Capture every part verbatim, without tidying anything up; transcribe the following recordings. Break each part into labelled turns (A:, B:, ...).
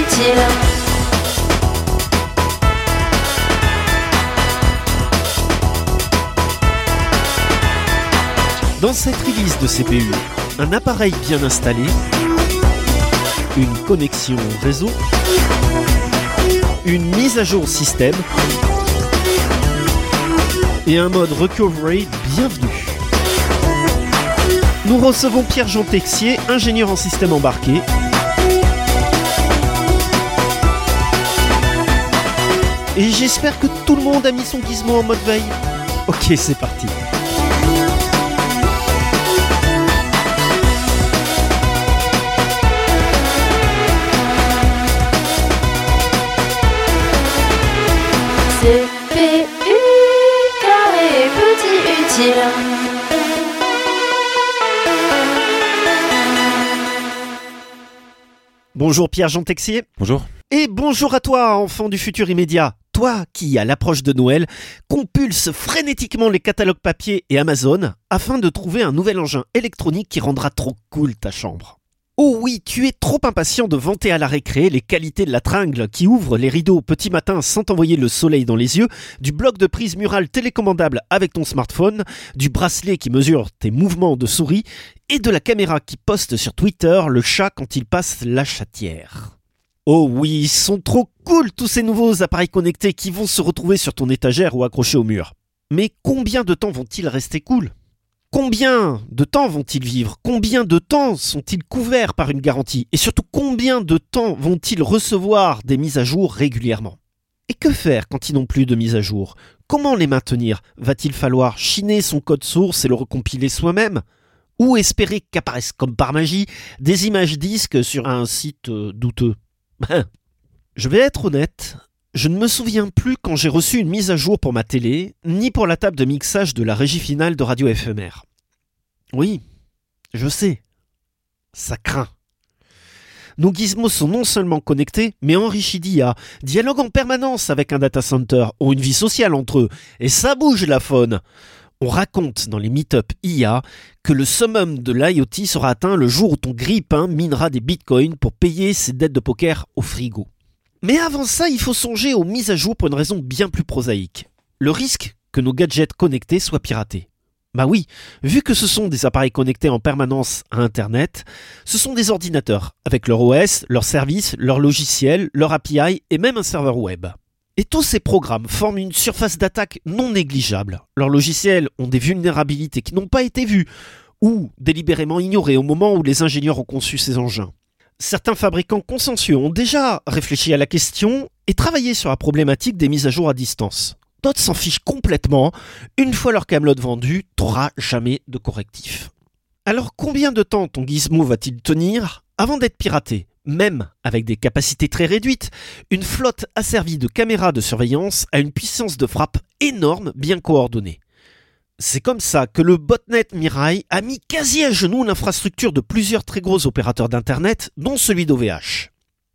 A: utile.
B: Dans cette release de C P U, un appareil bien installé, une connexion réseau, une mise à jour système et un mode recovery bienvenu. Nous recevons Pierre-Jean Texier, ingénieur en système embarqué. Et j'espère que tout le monde a mis son gizmo en mode veille. Ok, c'est parti.
A: C P U, carré petit utile.
B: Bonjour Pierre-Jean Texier.
C: Bonjour.
B: Et bonjour à toi, enfant du futur immédiat. Toi qui, à l'approche de Noël, compulse frénétiquement les catalogues papier et Amazon afin de trouver un nouvel engin électronique qui rendra trop cool ta chambre. Oh oui, tu es trop impatient de vanter à la récré les qualités de la tringle qui ouvre les rideaux au petit matin sans t'envoyer le soleil dans les yeux, du bloc de prise murale télécommandable avec ton smartphone, du bracelet qui mesure tes mouvements de souris et de la caméra qui poste sur Twitter le chat quand il passe la chatière. Oh oui, ils sont trop cool tous ces nouveaux appareils connectés qui vont se retrouver sur ton étagère ou accrochés au mur. Mais combien de temps vont-ils rester cool ? Combien de temps vont-ils vivre ? Combien de temps sont-ils couverts par une garantie ? Et surtout, combien de temps vont-ils recevoir des mises à jour régulièrement ? Et que faire quand ils n'ont plus de mise à jour ? Comment les maintenir ? Va-t-il falloir chiner son code source et le recompiler soi-même ? Ou espérer qu'apparaissent comme par magie des images disques sur un site euh, douteux ? Je vais être honnête, je ne me souviens plus quand j'ai reçu une mise à jour pour ma télé, ni pour la table de mixage de la régie finale de Radio F M R. Oui, je sais, ça craint. Nos gizmos sont non seulement connectés, mais enrichis d'I A, dialoguent en permanence avec un data center, ont une vie sociale entre eux, et ça bouge la faune. On raconte dans les meet-up I A que le summum de l'I O T sera atteint le jour où ton grille-pain minera des bitcoins pour payer ses dettes de poker au frigo. Mais avant ça, il faut songer aux mises à jour pour une raison bien plus prosaïque. Le risque que nos gadgets connectés soient piratés. Bah oui, vu que ce sont des appareils connectés en permanence à Internet, ce sont des ordinateurs, avec leur O S, leurs services, leurs logiciels, leur A P I et même un serveur web. Et tous ces programmes forment une surface d'attaque non négligeable. Leurs logiciels ont des vulnérabilités qui n'ont pas été vues ou délibérément ignorées au moment où les ingénieurs ont conçu ces engins. Certains fabricants consensueux ont déjà réfléchi à la question et travaillé sur la problématique des mises à jour à distance. D'autres s'en fichent complètement. Une fois leur camelote vendue, t'auras jamais de correctif. Alors combien de temps ton gizmo va-t-il tenir avant d'être piraté ? Même avec des capacités très réduites, une flotte asservie de caméras de surveillance a une puissance de frappe énorme, bien coordonnée. C'est comme ça que le botnet Mirai a mis quasi à genoux l'infrastructure de plusieurs très gros opérateurs d'internet, dont celui d'O V H.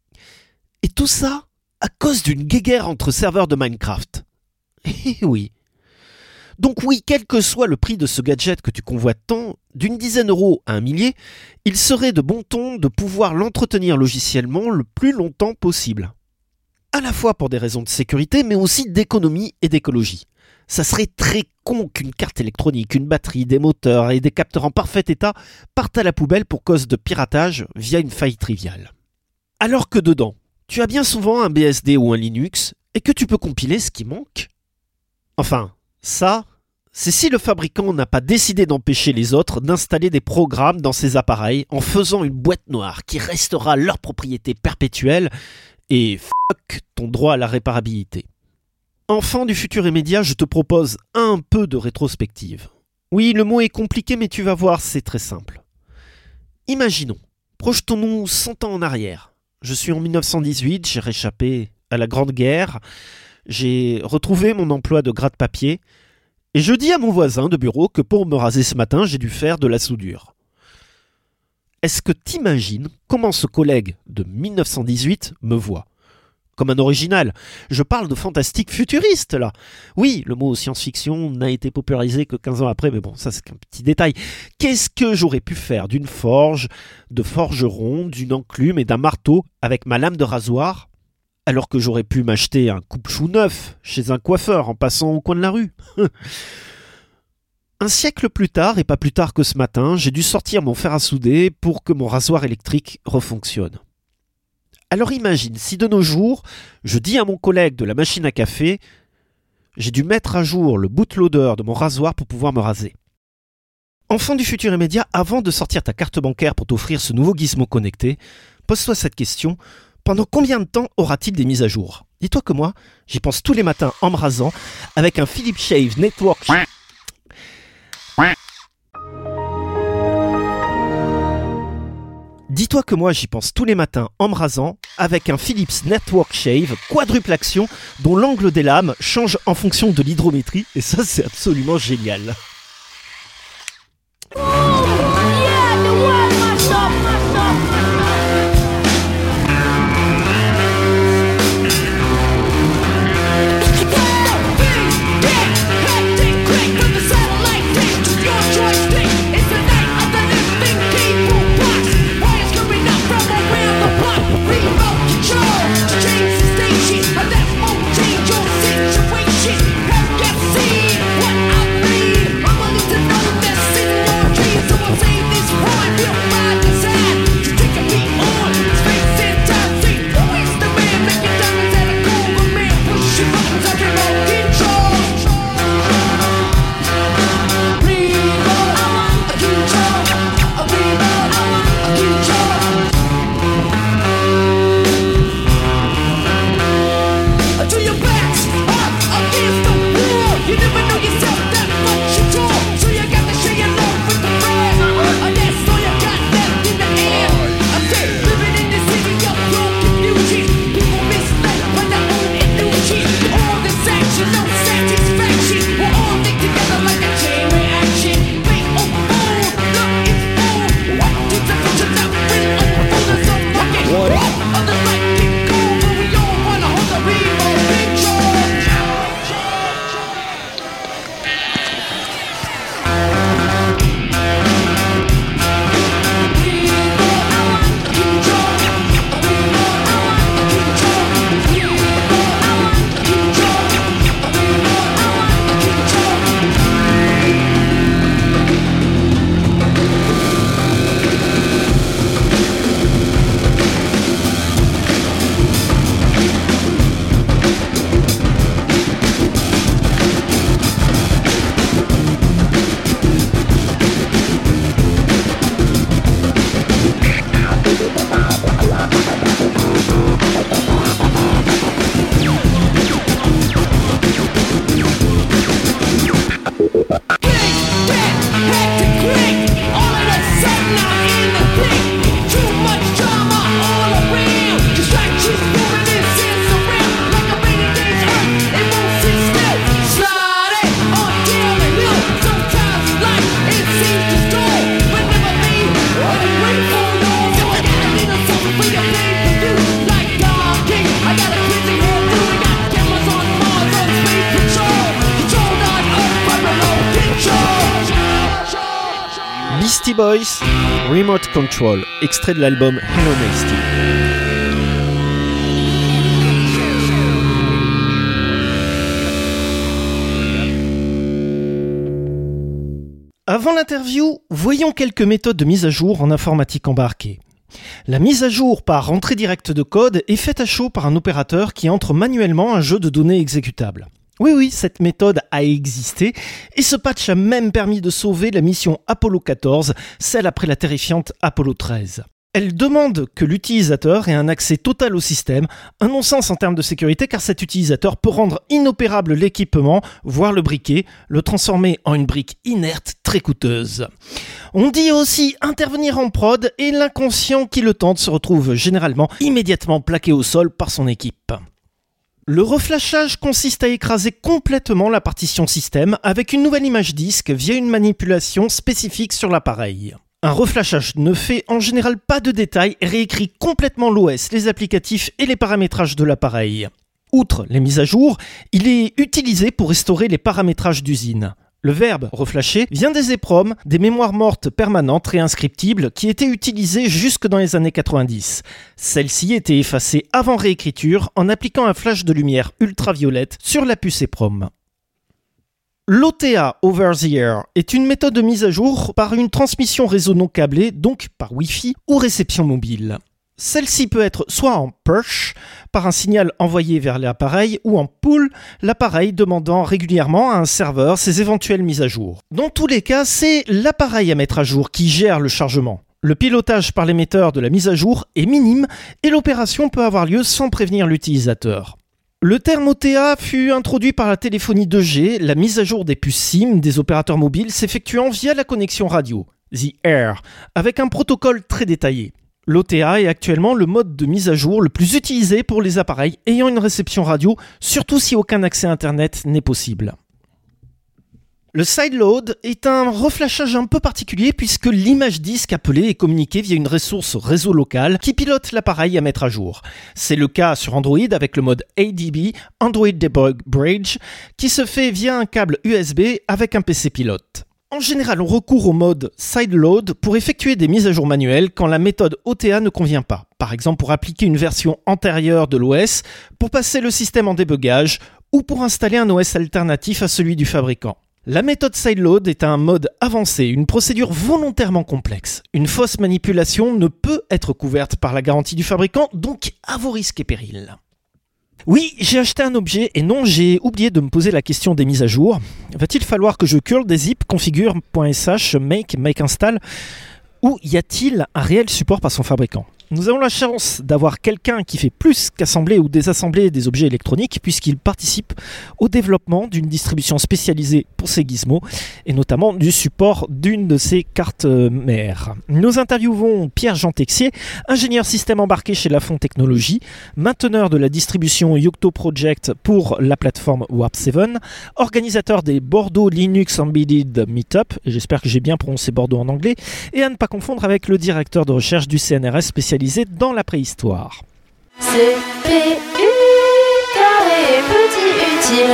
B: Et tout ça à cause d'une guéguerre entre serveurs de Minecraft. Eh oui. Donc oui, quel que soit le prix de ce gadget que tu convoites tant, d'une dizaine d'euros à un millier, il serait de bon ton de pouvoir l'entretenir logiciellement le plus longtemps possible. À la fois pour des raisons de sécurité, mais aussi d'économie et d'écologie. Ça serait très con qu'une carte électronique, une batterie, des moteurs et des capteurs en parfait état partent à la poubelle pour cause de piratage via une faille triviale. Alors que dedans, tu as bien souvent un B S D ou un Linux et que tu peux compiler ce qui manque. Enfin, ça, c'est si le fabricant n'a pas décidé d'empêcher les autres d'installer des programmes dans ces appareils en faisant une boîte noire qui restera leur propriété perpétuelle et fuck ton droit à la réparabilité. Enfant du futur immédiat, je te propose un peu de rétrospective. Oui, le mot est compliqué, mais tu vas voir, c'est très simple. Imaginons, projetons-nous cent ans en arrière. Je suis en dix-neuf cent dix-huit, j'ai réchappé à la Grande Guerre, j'ai retrouvé mon emploi de gratte-papier, et je dis à mon voisin de bureau que pour me raser ce matin, j'ai dû faire de la soudure. Est-ce que t'imagines comment ce collègue de dix-neuf cent dix-huit me voit ? comme un original. Je parle de fantastique futuriste, là. Oui, le mot science-fiction n'a été popularisé que quinze ans après, mais bon, ça c'est qu'un petit détail. Qu'est-ce que j'aurais pu faire d'une forge, de forgeron, d'une enclume et d'un marteau avec ma lame de rasoir, alors que j'aurais pu m'acheter un coupe-chou neuf chez un coiffeur en passant au coin de la rue? Un siècle plus tard, et pas plus tard que ce matin, j'ai dû sortir mon fer à souder pour que mon rasoir électrique refonctionne. Alors imagine, si de nos jours, je dis à mon collègue de la machine à café, j'ai dû mettre à jour le bootloader de mon rasoir pour pouvoir me raser. Enfant du futur immédiat, avant de sortir ta carte bancaire pour t'offrir ce nouveau gizmo connecté, pose-toi cette question, pendant combien de temps aura-t-il des mises à jour? Dis-toi que moi, j'y pense tous les matins en me rasant, avec un Philips Shave Network... Dis-toi que moi j'y pense tous les matins en me rasant avec un Philips Network Shave quadruple action dont l'angle des lames change en fonction de l'hydrométrie et ça c'est absolument génial. Beastie Boys, Remote Control, extrait de l'album Hello Nasty. Avant l'interview, voyons quelques méthodes de mise à jour en informatique embarquée. La mise à jour par entrée directe de code est faite à chaud par un opérateur qui entre manuellement un jeu de données exécutable. Oui, oui, cette méthode a existé et ce patch a même permis de sauver la mission Apollo quatorze, celle après la terrifiante Apollo treize. Elle demande que l'utilisateur ait un accès total au système, un non-sens en termes de sécurité car cet utilisateur peut rendre inopérable l'équipement, voire le briquet, le transformer en une brique inerte très coûteuse. On dit aussi intervenir en prod et l'inconscient qui le tente se retrouve généralement immédiatement plaqué au sol par son équipe. Le reflashage consiste à écraser complètement la partition système avec une nouvelle image disque via une manipulation spécifique sur l'appareil.
C: Un reflashage ne fait en général pas de détails et réécrit complètement l'O S, les applicatifs et les paramétrages de l'appareil. Outre les mises à jour, il est utilisé pour restaurer les paramétrages d'usine. Le verbe « reflasher » vient des EPROM, des mémoires mortes permanentes réinscriptibles qui étaient utilisées jusque dans les années quatre-vingt-dix. Celles-ci étaient effacées avant réécriture en appliquant un flash de lumière ultraviolette sur la puce EPROM. L'O T A over the air est une méthode de mise à jour par une transmission réseau non câblée, donc par Wi-Fi ou réception mobile. Celle-ci peut être soit en push, par un signal envoyé vers l'appareil, ou en pull, l'appareil demandant régulièrement à un serveur ses éventuelles mises à jour. Dans tous les cas, c'est l'appareil à mettre à jour qui gère le chargement. Le pilotage par l'émetteur de la mise à jour est minime et l'opération peut avoir lieu sans prévenir l'utilisateur. Le terme O T A fut introduit par la téléphonie deux G, la mise à jour des puces SIM des opérateurs mobiles s'effectuant via la connexion radio, The Air, avec un protocole très détaillé. L'O T A est actuellement le mode de mise à jour le plus utilisé pour les appareils ayant une réception radio, surtout si aucun accès Internet n'est possible. Le sideload est un reflashage un peu particulier puisque l'image disque appelée est communiquée via une ressource réseau locale qui pilote l'appareil à mettre à jour. C'est le cas sur Android avec le mode A D B, Android Debug Bridge, qui se fait via un câble U S B avec un P C pilote. En général, on recourt au mode sideload pour effectuer des mises à jour manuelles quand la méthode O T A ne convient pas. Par exemple, pour appliquer une version antérieure de l'O S, pour passer le système en débugage ou pour installer un O S alternatif à celui du fabricant. La méthode sideload est un mode avancé, une procédure volontairement complexe. Une fausse manipulation ne peut être couverte par la garantie du fabricant, donc à vos risques et périls. Oui, j'ai acheté un objet et non, j'ai oublié de me poser la question des mises à jour. Va-t-il falloir que je curl des zip configure.sh make make install ou y a-t-il un réel support par son fabricant ? Nous avons la chance d'avoir quelqu'un qui fait plus qu'assembler ou désassembler des objets électroniques puisqu'il participe au développement d'une distribution spécialisée pour ces gizmos et notamment du support d'une de ces cartes mères. Nous interviewons Pierre-Jean Texier, ingénieur système embarqué chez Lafon Technologies, mainteneur de la distribution Yocto Project pour la plateforme Warp sept, organisateur des Bordeaux Linux Embedded Meetup, j'espère que j'ai bien prononcé Bordeaux en anglais, et à ne pas confondre avec le directeur de recherche du C N R S spécialisé dans la préhistoire.
A: C P U carré petit utile.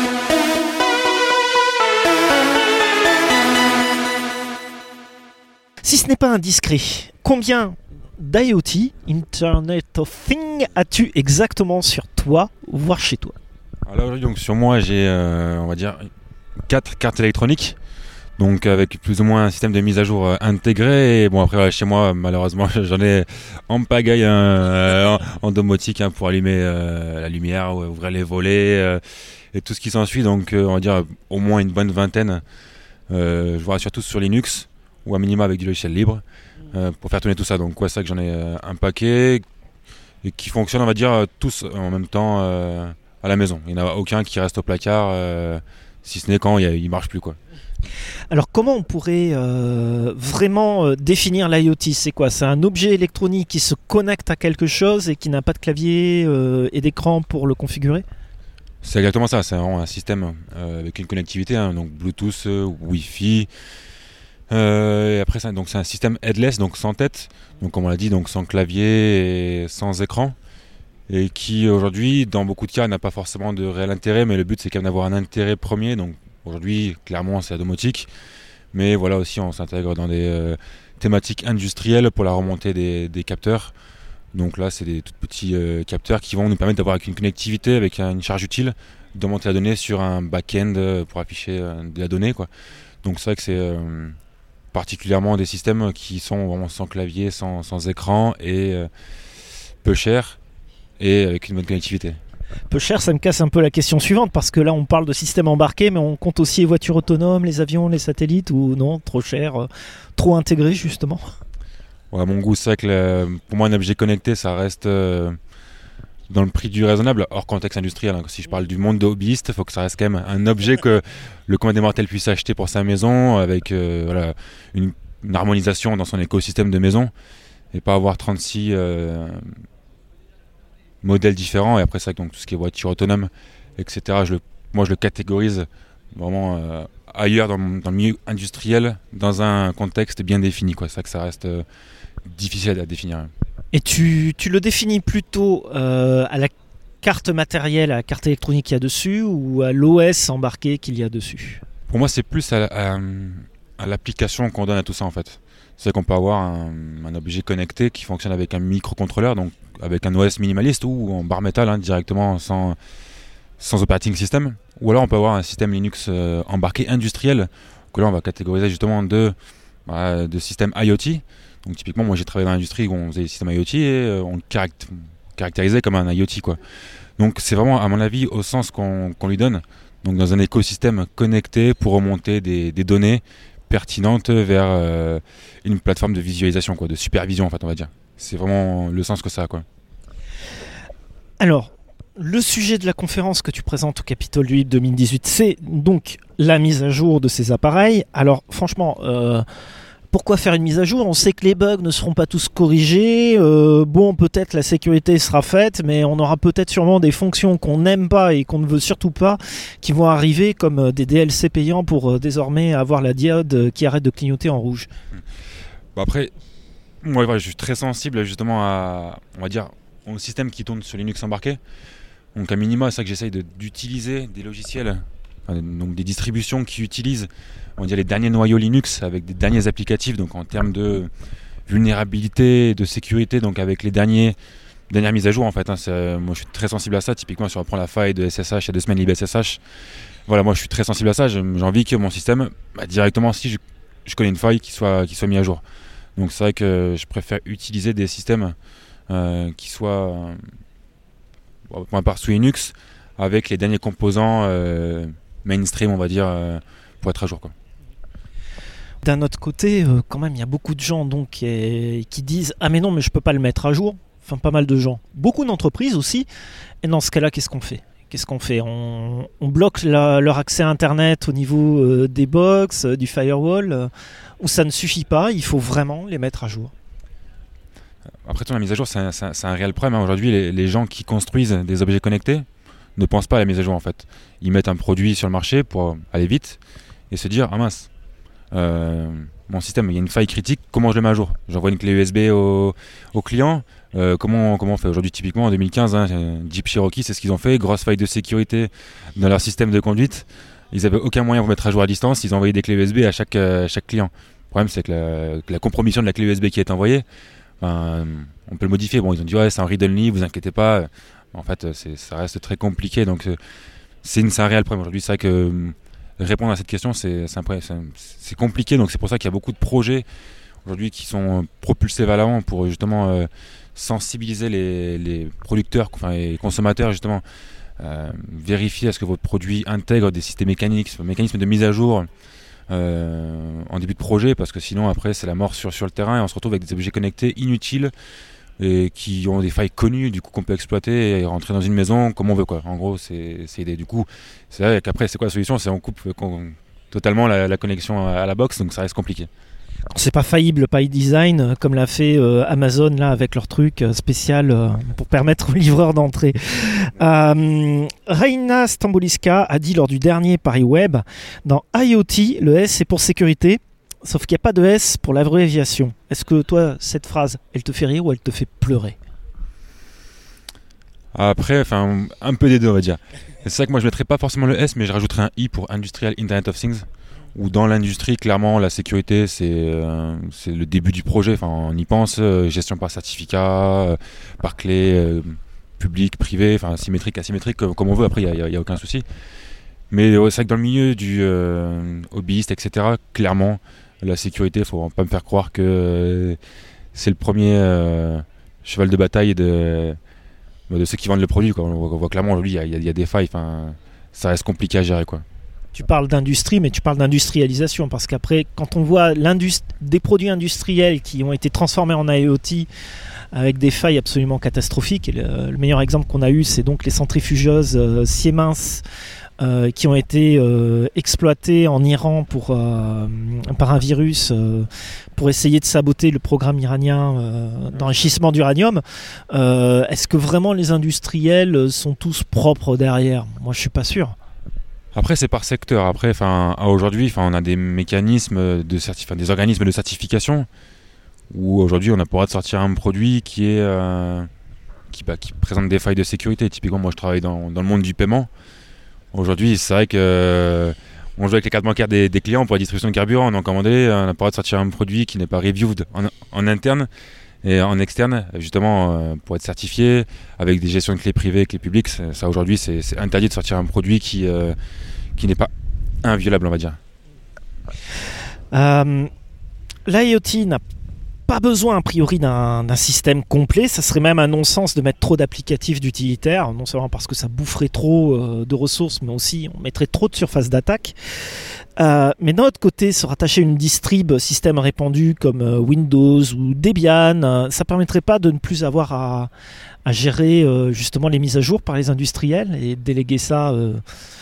C: Si ce n'est pas indiscret, combien d'IoT, Internet of Things, as-tu exactement sur toi, voire chez toi ?
D: Alors là, aujourd'hui, donc sur moi, j'ai, euh, on va dire, quatre cartes électroniques. Donc avec plus ou moins un système de mise à jour euh, intégré. Et bon après voilà, chez moi malheureusement j'en ai en pagaille hein, euh, en, en domotique hein, pour allumer euh, la lumière, ouvrir les volets euh, et tout ce qui s'ensuit. Donc euh, on va dire au moins une bonne vingtaine. Euh, je vois surtout sur Linux ou à minima avec du logiciel libre euh, pour faire tourner tout ça. Donc ouais, c'est vrai que j'en ai euh, un paquet et qui fonctionnent on va dire tous en même temps euh, à la maison. Il n'y en a aucun qui reste au placard euh, si ce n'est quand il ne marche plus quoi.
C: Alors comment on pourrait euh, vraiment euh, définir l'IoT ? C'est quoi ? C'est un objet électronique qui se connecte à quelque chose et qui n'a pas de clavier euh, et d'écran pour le configurer ?
D: C'est exactement ça, c'est vraiment un système euh, avec une connectivité, hein, donc Bluetooth, euh, Wi-Fi. Euh, et après ça, donc c'est un système headless, donc sans tête, donc comme on l'a dit, donc sans clavier et sans écran. Et qui aujourd'hui, dans beaucoup de cas, n'a pas forcément de réel intérêt, mais le but c'est quand même d'avoir un intérêt premier. Donc aujourd'hui, clairement, c'est la domotique, mais voilà aussi, on s'intègre dans des euh, thématiques industrielles pour la remontée des, des capteurs. Donc là, c'est des tout petits euh, capteurs qui vont nous permettre d'avoir une connectivité avec une charge utile, de monter la donnée sur un back-end pour afficher euh, de la donnée, quoi. Donc c'est vrai que c'est euh, particulièrement des systèmes qui sont vraiment sans clavier, sans, sans écran et euh, peu chers et avec une bonne connectivité.
C: Peu cher, ça me casse un peu la question suivante parce que là on parle de système embarqué mais on compte aussi les voitures autonomes, les avions, les satellites ou non, trop cher, euh, trop intégré justement.
D: Ouais, à mon goût, c'est vrai que le, pour moi un objet connecté ça reste euh, dans le prix du raisonnable hors contexte industriel. Hein. Si je parle du monde de hobbyiste, il faut que ça reste quand même un objet que le commun des mortels puisse acheter pour sa maison avec euh, voilà, une, une harmonisation dans son écosystème de maison et pas avoir trente-six euh, modèles différents. Et après ça, donc tout ce qui est voiture autonome, et cetera. Je le, moi, je le catégorise vraiment euh, ailleurs dans, dans le milieu industriel, dans un contexte bien défini, quoi. C'est ça que ça reste euh, difficile à définir.
C: Et tu, tu le définis plutôt euh, à la carte matérielle, à la carte électronique qu'il y a dessus, ou à l'O S embarqué qu'il y a dessus?
D: Pour moi, c'est plus à, à, à l'application qu'on donne à tout ça, en fait. C'est qu'on peut avoir un, un objet connecté qui fonctionne avec un microcontrôleur, donc avec un O S minimaliste ou en bare metal, hein, directement sans, sans operating system. Ou alors on peut avoir un système Linux euh, embarqué industriel, que là on va catégoriser justement de, bah, de système IoT. Donc typiquement, moi j'ai travaillé dans l'industrie où on faisait des systèmes IoT et euh, on le caract- caractérisait comme un IoT, quoi. Donc c'est vraiment, à mon avis, au sens qu'on, qu'on lui donne. Donc dans un écosystème connecté pour remonter des, des données pertinentes vers euh, une plateforme de visualisation, quoi, de supervision en fait, on va dire. C'est vraiment le sens que ça a, quoi.
C: Alors, le sujet de la conférence que tu présentes au Capitole du Hip deux mille dix-huit, c'est donc la mise à jour de ces appareils. Alors franchement, euh, pourquoi faire une mise à jour? On sait que les bugs ne seront pas tous corrigés. Euh, bon, peut-être la sécurité sera faite, mais on aura peut-être sûrement des fonctions qu'on n'aime pas et qu'on ne veut surtout pas qui vont arriver, comme des D L C payants pour euh, désormais avoir la diode qui arrête de clignoter en rouge.
D: Bon, après, moi ouais, je suis très sensible justement à, on va dire, au système qui tourne sur Linux embarqué. Donc à minima, c'est ça que j'essaye de, d'utiliser des logiciels, enfin, donc des distributions qui utilisent, on va dire, les derniers noyaux Linux avec des derniers applicatifs, donc en termes de vulnérabilité, de sécurité, donc avec les derniers, dernières mises à jour en fait. Hein, c'est, moi je suis très sensible à ça. Typiquement, si on reprend la faille de S S H il y a deux semaines, libSSH, voilà, moi je suis très sensible à ça. J'ai, j'ai envie que mon système, bah, directement, si je, je connais une faille, qui soit, qui soit mis à jour. Donc c'est vrai que je préfère utiliser des systèmes euh, qui soient, euh, pour ma part sous Linux, avec les derniers composants euh, mainstream, on va dire, euh, pour être à jour, quoi.
C: D'un autre côté, euh, quand même, il y a beaucoup de gens donc, qui, qui disent « Ah mais non, mais je peux pas le mettre à jour ». Enfin, pas mal de gens. Beaucoup d'entreprises aussi. Et dans ce cas-là, qu'est-ce qu'on fait Qu'est-ce qu'on fait on, on bloque la, leur accès à Internet au niveau euh, des box, euh, du firewall, euh, ou ça ne suffit pas, il faut vraiment les mettre à jour.
D: Après, la mise à jour, c'est un, c'est un, c'est un réel problème. Hein. Aujourd'hui, les, les gens qui construisent des objets connectés ne pensent pas à la mise à jour, en fait. Ils mettent un produit sur le marché pour aller vite et se dire « Ah mince, euh, mon système, il y a une faille critique, comment je le mets à jour ? J'envoie une clé U S B au, au client, euh, comment, comment on fait ?» Aujourd'hui, typiquement, en deux mille quinze, hein, Jeep Cherokee, c'est ce qu'ils ont fait, grosse faille de sécurité dans leur système de conduite. Ils n'avaient aucun moyen de vous mettre à jour à distance, ils ont envoyé des clés U S B à chaque, à chaque client. Le problème, c'est que la, que la compromission de la clé U S B qui est envoyée, ben, on peut le modifier. Bon, ils ont dit « Ouais, c'est un read-only, vous inquiétez pas. » En fait, c'est, ça reste très compliqué, donc c'est, une, c'est un réel problème. Aujourd'hui, c'est vrai que répondre à cette question, c'est, c'est, un, c'est, c'est compliqué, donc c'est pour ça qu'il y a beaucoup de projets aujourd'hui qui sont propulsés vers l'avant pour justement euh, sensibiliser les, les producteurs, enfin les consommateurs, justement, euh, vérifier à ce que votre produit intègre des systèmes mécaniques, mécanismes de mise à jour euh, en début de projet, parce que sinon après c'est la mort sur, sur le terrain et on se retrouve avec des objets connectés inutiles et qui ont des failles connues, du coup qu'on peut exploiter et rentrer dans une maison comme on veut, quoi. En gros, c'est, c'est l'idée. Du coup, c'est vrai qu'après, c'est quoi la solution ? C'est on coupe qu'on, totalement la, la connexion à, à la box, donc ça reste compliqué.
C: C'est pas faillible by design, comme l'a fait euh, Amazon là avec leur truc euh, spécial euh, pour permettre aux livreurs d'entrer. Euh, Reina Stamboliska a dit lors du dernier Paris Web, dans IoT, le S c'est pour sécurité. Sauf qu'il n'y a pas de S pour l'abréviation. Est-ce que toi, cette phrase, elle te fait rire ou elle te fait pleurer ?
D: Après, enfin, un peu des deux, on va dire. C'est vrai que moi, je ne mettrais pas forcément le S, mais je rajouterais un I pour Industrial Internet of Things. Où dans l'industrie, clairement, la sécurité, c'est, euh, c'est le début du projet. Enfin, on y pense, euh, gestion par certificat, euh, par clé, euh, public, privé, enfin, symétrique, asymétrique, comme, comme on veut. Après, il n'y a, a, a aucun souci. Mais ouais, c'est vrai que dans le milieu du euh, hobbyiste, et cetera, clairement, la sécurité, il ne faut pas me faire croire que euh, c'est le premier euh, cheval de bataille de, de ceux qui vendent le produit, quoi. On voit, on voit clairement aujourd'hui, il y, y, y a des failles, ça reste compliqué à gérer, quoi.
C: Tu parles d'industrie, mais tu parles d'industrialisation, parce qu'après, quand on voit des produits industriels qui ont été transformés en IoT avec des failles absolument catastrophiques, et le, le meilleur exemple qu'on a eu, c'est donc les centrifugeuses euh, Siemens, Euh, qui ont été euh, exploités en Iran pour, euh, par un virus euh, pour essayer de saboter le programme iranien euh, d'enrichissement d'uranium. Euh, est-ce que vraiment les industriels sont tous propres derrière ? Moi, je suis pas sûr.
D: Après, c'est par secteur. Après, enfin, aujourd'hui, enfin, on a des mécanismes de certif... enfin, des organismes de certification où aujourd'hui, on a pour de sortir un produit qui est euh, qui, bah, qui présente des failles de sécurité. Typiquement, moi, je travaille dans, dans le monde du paiement. Aujourd'hui, c'est vrai que euh, on joue avec les cartes bancaires des, des clients pour la distribution de carburant. Donc, à un moment donné, on a pour de sortir un produit qui n'est pas reviewed en, en interne et en externe, justement, euh, pour être certifié avec des gestions de clés privées, clés publiques. Ça, aujourd'hui, c'est, c'est interdit de sortir un produit qui euh, qui n'est pas inviolable, on va dire.
C: Euh, L'IoT n'a pas besoin a priori d'un, d'un système complet. Ça serait même un non-sens de mettre trop d'applicatifs d'utilitaires, non seulement parce que ça boufferait trop euh, de ressources, mais aussi on mettrait trop de surface d'attaque. Euh, mais d'un autre côté, se rattacher à une distrib système répandu comme euh, Windows ou Debian, euh, ça permettrait pas de ne plus avoir à, à gérer euh, justement les mises à jour par les industriels et déléguer ça euh,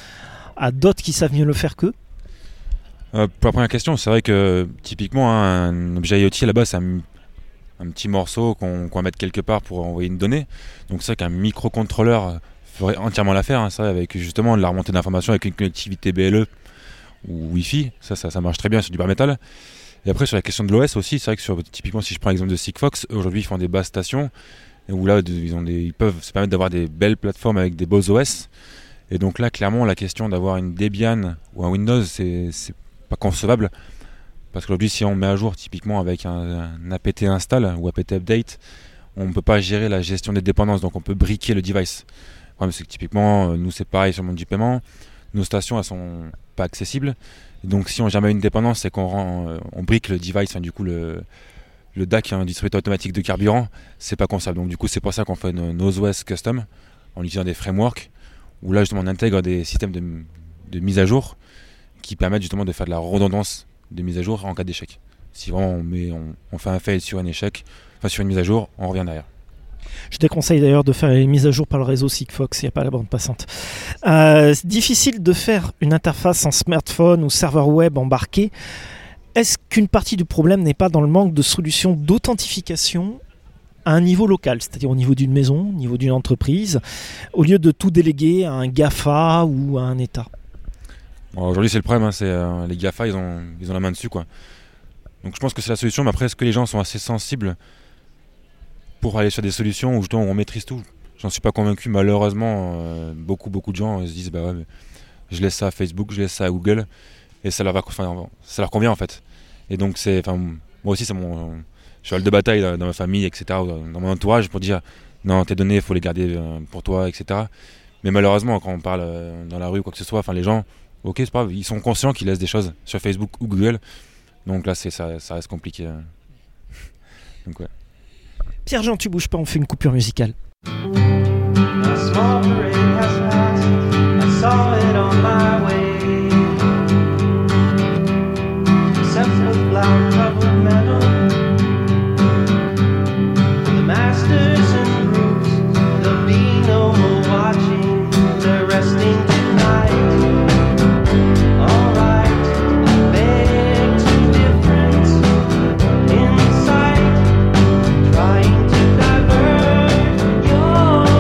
C: à d'autres qui savent mieux le faire qu'eux.
D: Euh, pour la première question, c'est vrai que typiquement hein, un objet IoT à la base c'est un, un petit morceau qu'on, qu'on va mettre quelque part pour envoyer une donnée. Donc c'est vrai qu'un microcontrôleur ferait entièrement l'affaire, hein, ça, avec justement de la remontée d'informations avec une connectivité B L E ou Wi-Fi, ça, ça, ça marche très bien sur du bare metal. Et après sur la question de l'O S aussi, c'est vrai que sur, typiquement si je prends l'exemple de Sigfox, aujourd'hui ils font des bases stations où là ils, ont des, ils peuvent se permettre d'avoir des belles plateformes avec des beaux O S. Et donc là clairement la question d'avoir une Debian ou un Windows c'est, c'est pas concevable parce qu'aujourd'hui si on met à jour typiquement avec un, un apt install ou apt update, on ne peut pas gérer la gestion des dépendances, donc on peut briquer le device. Le problème c'est que typiquement nous c'est pareil sur le monde du paiement, nos stations elles sont pas accessibles, et donc si on jamais une dépendance c'est qu'on rend, euh, on brique le device, enfin, du coup le, le D A C, un distributeur automatique de carburant, c'est pas concevable. Donc du coup c'est pour ça qu'on fait nos, nos O S custom en utilisant des frameworks où là justement on intègre des systèmes de, de mise à jour qui permettent justement de faire de la redondance de mise à jour en cas d'échec. Si vraiment on, met, on, on fait un fail sur un échec, enfin sur une mise à jour, on revient derrière.
C: Je déconseille d'ailleurs de faire les mises à jour par le réseau Sigfox, il n'y a pas la bande passante. Euh, c'est difficile de faire une interface en smartphone ou serveur web embarqué. Est-ce qu'une partie du problème n'est pas dans le manque de solutions d'authentification à un niveau local, c'est-à-dire au niveau d'une maison, au niveau d'une entreprise, au lieu de tout déléguer à un GAFA ou à un État?
D: Bon, aujourd'hui c'est le problème, hein, c'est, euh, les GAFA ils ont, ils ont la main dessus quoi. Donc je pense que c'est la solution, mais après est-ce que les gens sont assez sensibles pour aller sur des solutions où justement on maîtrise tout? J'en suis pas convaincu malheureusement. Euh, beaucoup beaucoup de gens ils se disent bah ouais mais je laisse ça à Facebook, je laisse ça à Google et ça leur va, enfin, ça leur convient en fait. Et donc c'est, enfin moi aussi c'est mon cheval de bataille dans, dans ma famille, et cetera, dans mon entourage pour dire non tes données il faut les garder euh, pour toi, et cetera. Mais malheureusement quand on parle euh, dans la rue ou quoi que ce soit, enfin les gens ok c'est pas grave, ils sont conscients qu'ils laissent des choses sur Facebook ou Google. Donc là c'est ça, ça reste compliqué. Donc ouais.
C: Pierre-Jean, tu bouges pas, on fait une coupure musicale.
E: Trying to divert your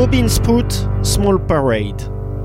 C: Tobin Sprout, Small Parade.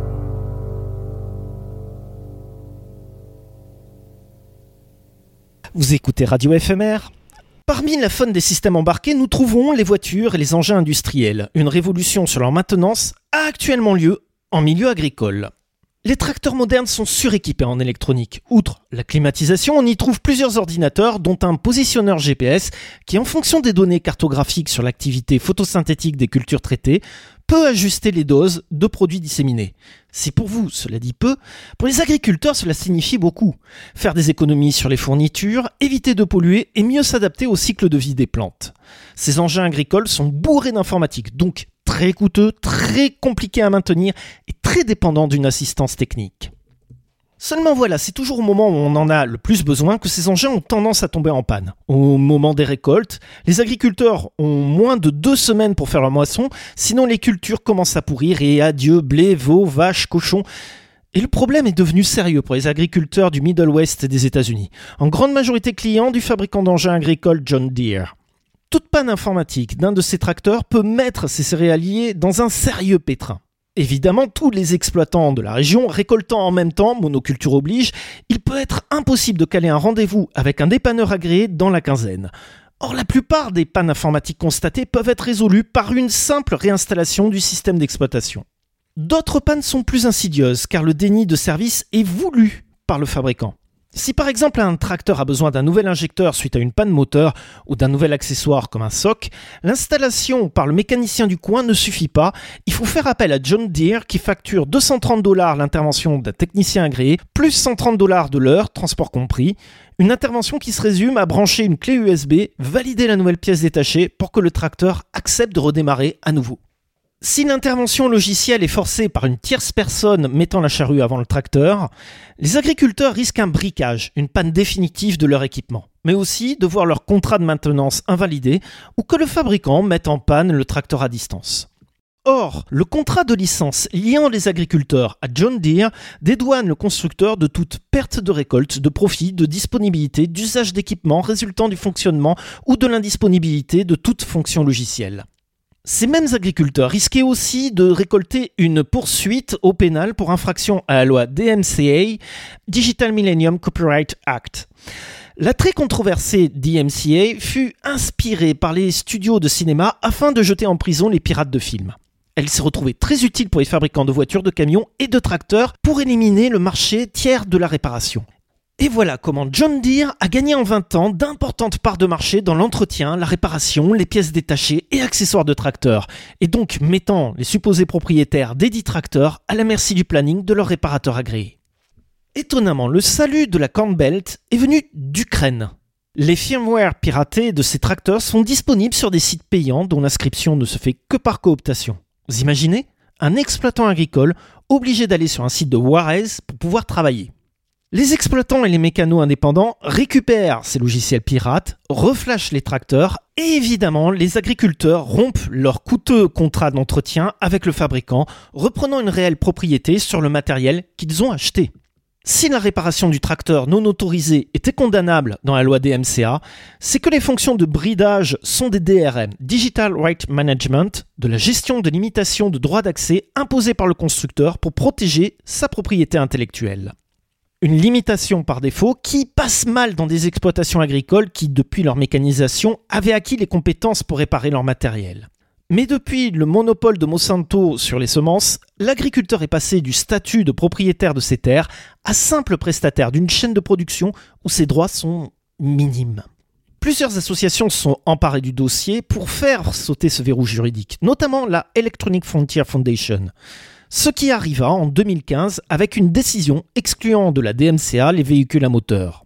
C: Vous écoutez Radio F M R. Parmi la faune des systèmes embarqués, nous trouvons les voitures et les engins industriels. Une révolution sur leur maintenance a actuellement lieu en milieu agricole. Les tracteurs modernes sont suréquipés en électronique. Outre la climatisation, on y trouve plusieurs ordinateurs, dont un positionneur G P S qui, en fonction des données cartographiques sur l'activité photosynthétique des cultures traitées, peut ajuster les doses de produits disséminés. Si pour vous, cela dit peu, pour les agriculteurs, cela signifie beaucoup. Faire des économies sur les fournitures, éviter de polluer et mieux s'adapter au cycle de vie des plantes. Ces engins agricoles sont bourrés d'informatique, donc très coûteux, très compliqués à maintenir et très dépendants d'une assistance technique. Seulement voilà, c'est toujours au moment où on en a le plus besoin que ces engins ont tendance à tomber en panne. Au moment des récoltes, les agriculteurs ont moins de deux semaines pour faire leur moisson, sinon les cultures commencent à pourrir et adieu blé, veau, vaches, cochons. Et le problème est devenu sérieux pour les agriculteurs du Middle West des États-Unis, en grande majorité clients du fabricant d'engins agricoles John Deere. Toute panne informatique d'un de ces tracteurs peut mettre ces céréaliers dans un sérieux pétrin. Évidemment, tous les exploitants de la région récoltant en même temps, monoculture oblige, il peut être impossible de caler un rendez-vous avec un dépanneur agréé dans la quinzaine. Or, la plupart des pannes informatiques constatées peuvent être résolues par une simple réinstallation du système d'exploitation. D'autres pannes sont plus insidieuses car le déni de service est voulu par le fabricant. Si par exemple un tracteur a besoin d'un nouvel injecteur suite à une panne moteur ou d'un nouvel accessoire comme un soc, l'installation par le mécanicien du coin ne suffit pas. Il faut faire appel à John Deere qui facture deux cent trente dollars l'intervention d'un technicien agréé, plus cent trente dollars de l'heure, transport compris. Une intervention qui se résume à brancher une clé U S B, valider la nouvelle pièce détachée pour que le tracteur accepte de redémarrer à nouveau. Si l'intervention logicielle est forcée par une tierce personne mettant la charrue avant le tracteur, les agriculteurs risquent un briquage, une panne définitive de leur équipement, mais aussi de voir leur contrat de maintenance invalidé ou que le fabricant mette en panne le tracteur à distance. Or, le contrat de licence liant les agriculteurs à John Deere dédouane le constructeur de toute perte de récolte, de profit, de disponibilité, d'usage d'équipement résultant du fonctionnement ou de l'indisponibilité de toute fonction logicielle. Ces mêmes agriculteurs risquaient aussi de récolter une poursuite au pénal pour infraction à la loi D M C A, Digital Millennium Copyright Act. La très controversée D M C A fut inspirée par les studios de cinéma afin de jeter en prison les pirates de films. Elle s'est retrouvée très utile pour les fabricants de voitures, de camions et de tracteurs pour éliminer le marché tiers de la réparation. Et voilà comment John Deere a gagné en vingt ans d'importantes parts de marché dans l'entretien, la réparation, les pièces détachées et accessoires de tracteurs, et donc mettant les supposés propriétaires des dix tracteurs à la merci du planning de leurs réparateurs agréés. Étonnamment, le salut de la Corn Belt est venu d'Ukraine. Les firmware piratés de ces tracteurs sont disponibles sur des sites payants dont l'inscription ne se fait que par cooptation. Vous imaginez ? Un exploitant agricole obligé d'aller sur un site de Juarez pour pouvoir travailler. Les exploitants et les mécanos indépendants récupèrent ces logiciels pirates, reflashent les tracteurs et évidemment les agriculteurs rompent leur coûteux contrat d'entretien avec le fabricant, reprenant une réelle propriété sur le matériel qu'ils ont acheté. Si la réparation du tracteur non autorisé était condamnable dans la loi D M C A, c'est que les fonctions de bridage sont des D R M, Digital Right Management, de la gestion de limitation de droits d'accès imposée par le constructeur pour protéger sa propriété intellectuelle. Une limitation par défaut qui passe mal dans des exploitations agricoles qui, depuis leur mécanisation, avaient acquis les compétences pour réparer leur matériel. Mais depuis le monopole de Monsanto sur les semences, l'agriculteur est passé du statut de propriétaire de ses terres à simple prestataire d'une chaîne de production où ses droits sont minimes. Plusieurs associations se sont emparées du dossier pour faire sauter ce verrou juridique, notamment la Electronic Frontier Foundation. Ce qui arriva en deux mille quinze avec une décision excluant de la D M C A les véhicules à moteur.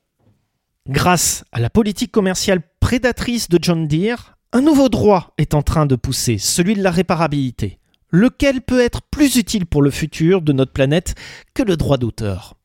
C: Grâce à la politique commerciale prédatrice de John Deere, un nouveau droit est en train de pousser, celui de la réparabilité, lequel peut être plus utile pour le futur de notre planète que le droit d'auteur.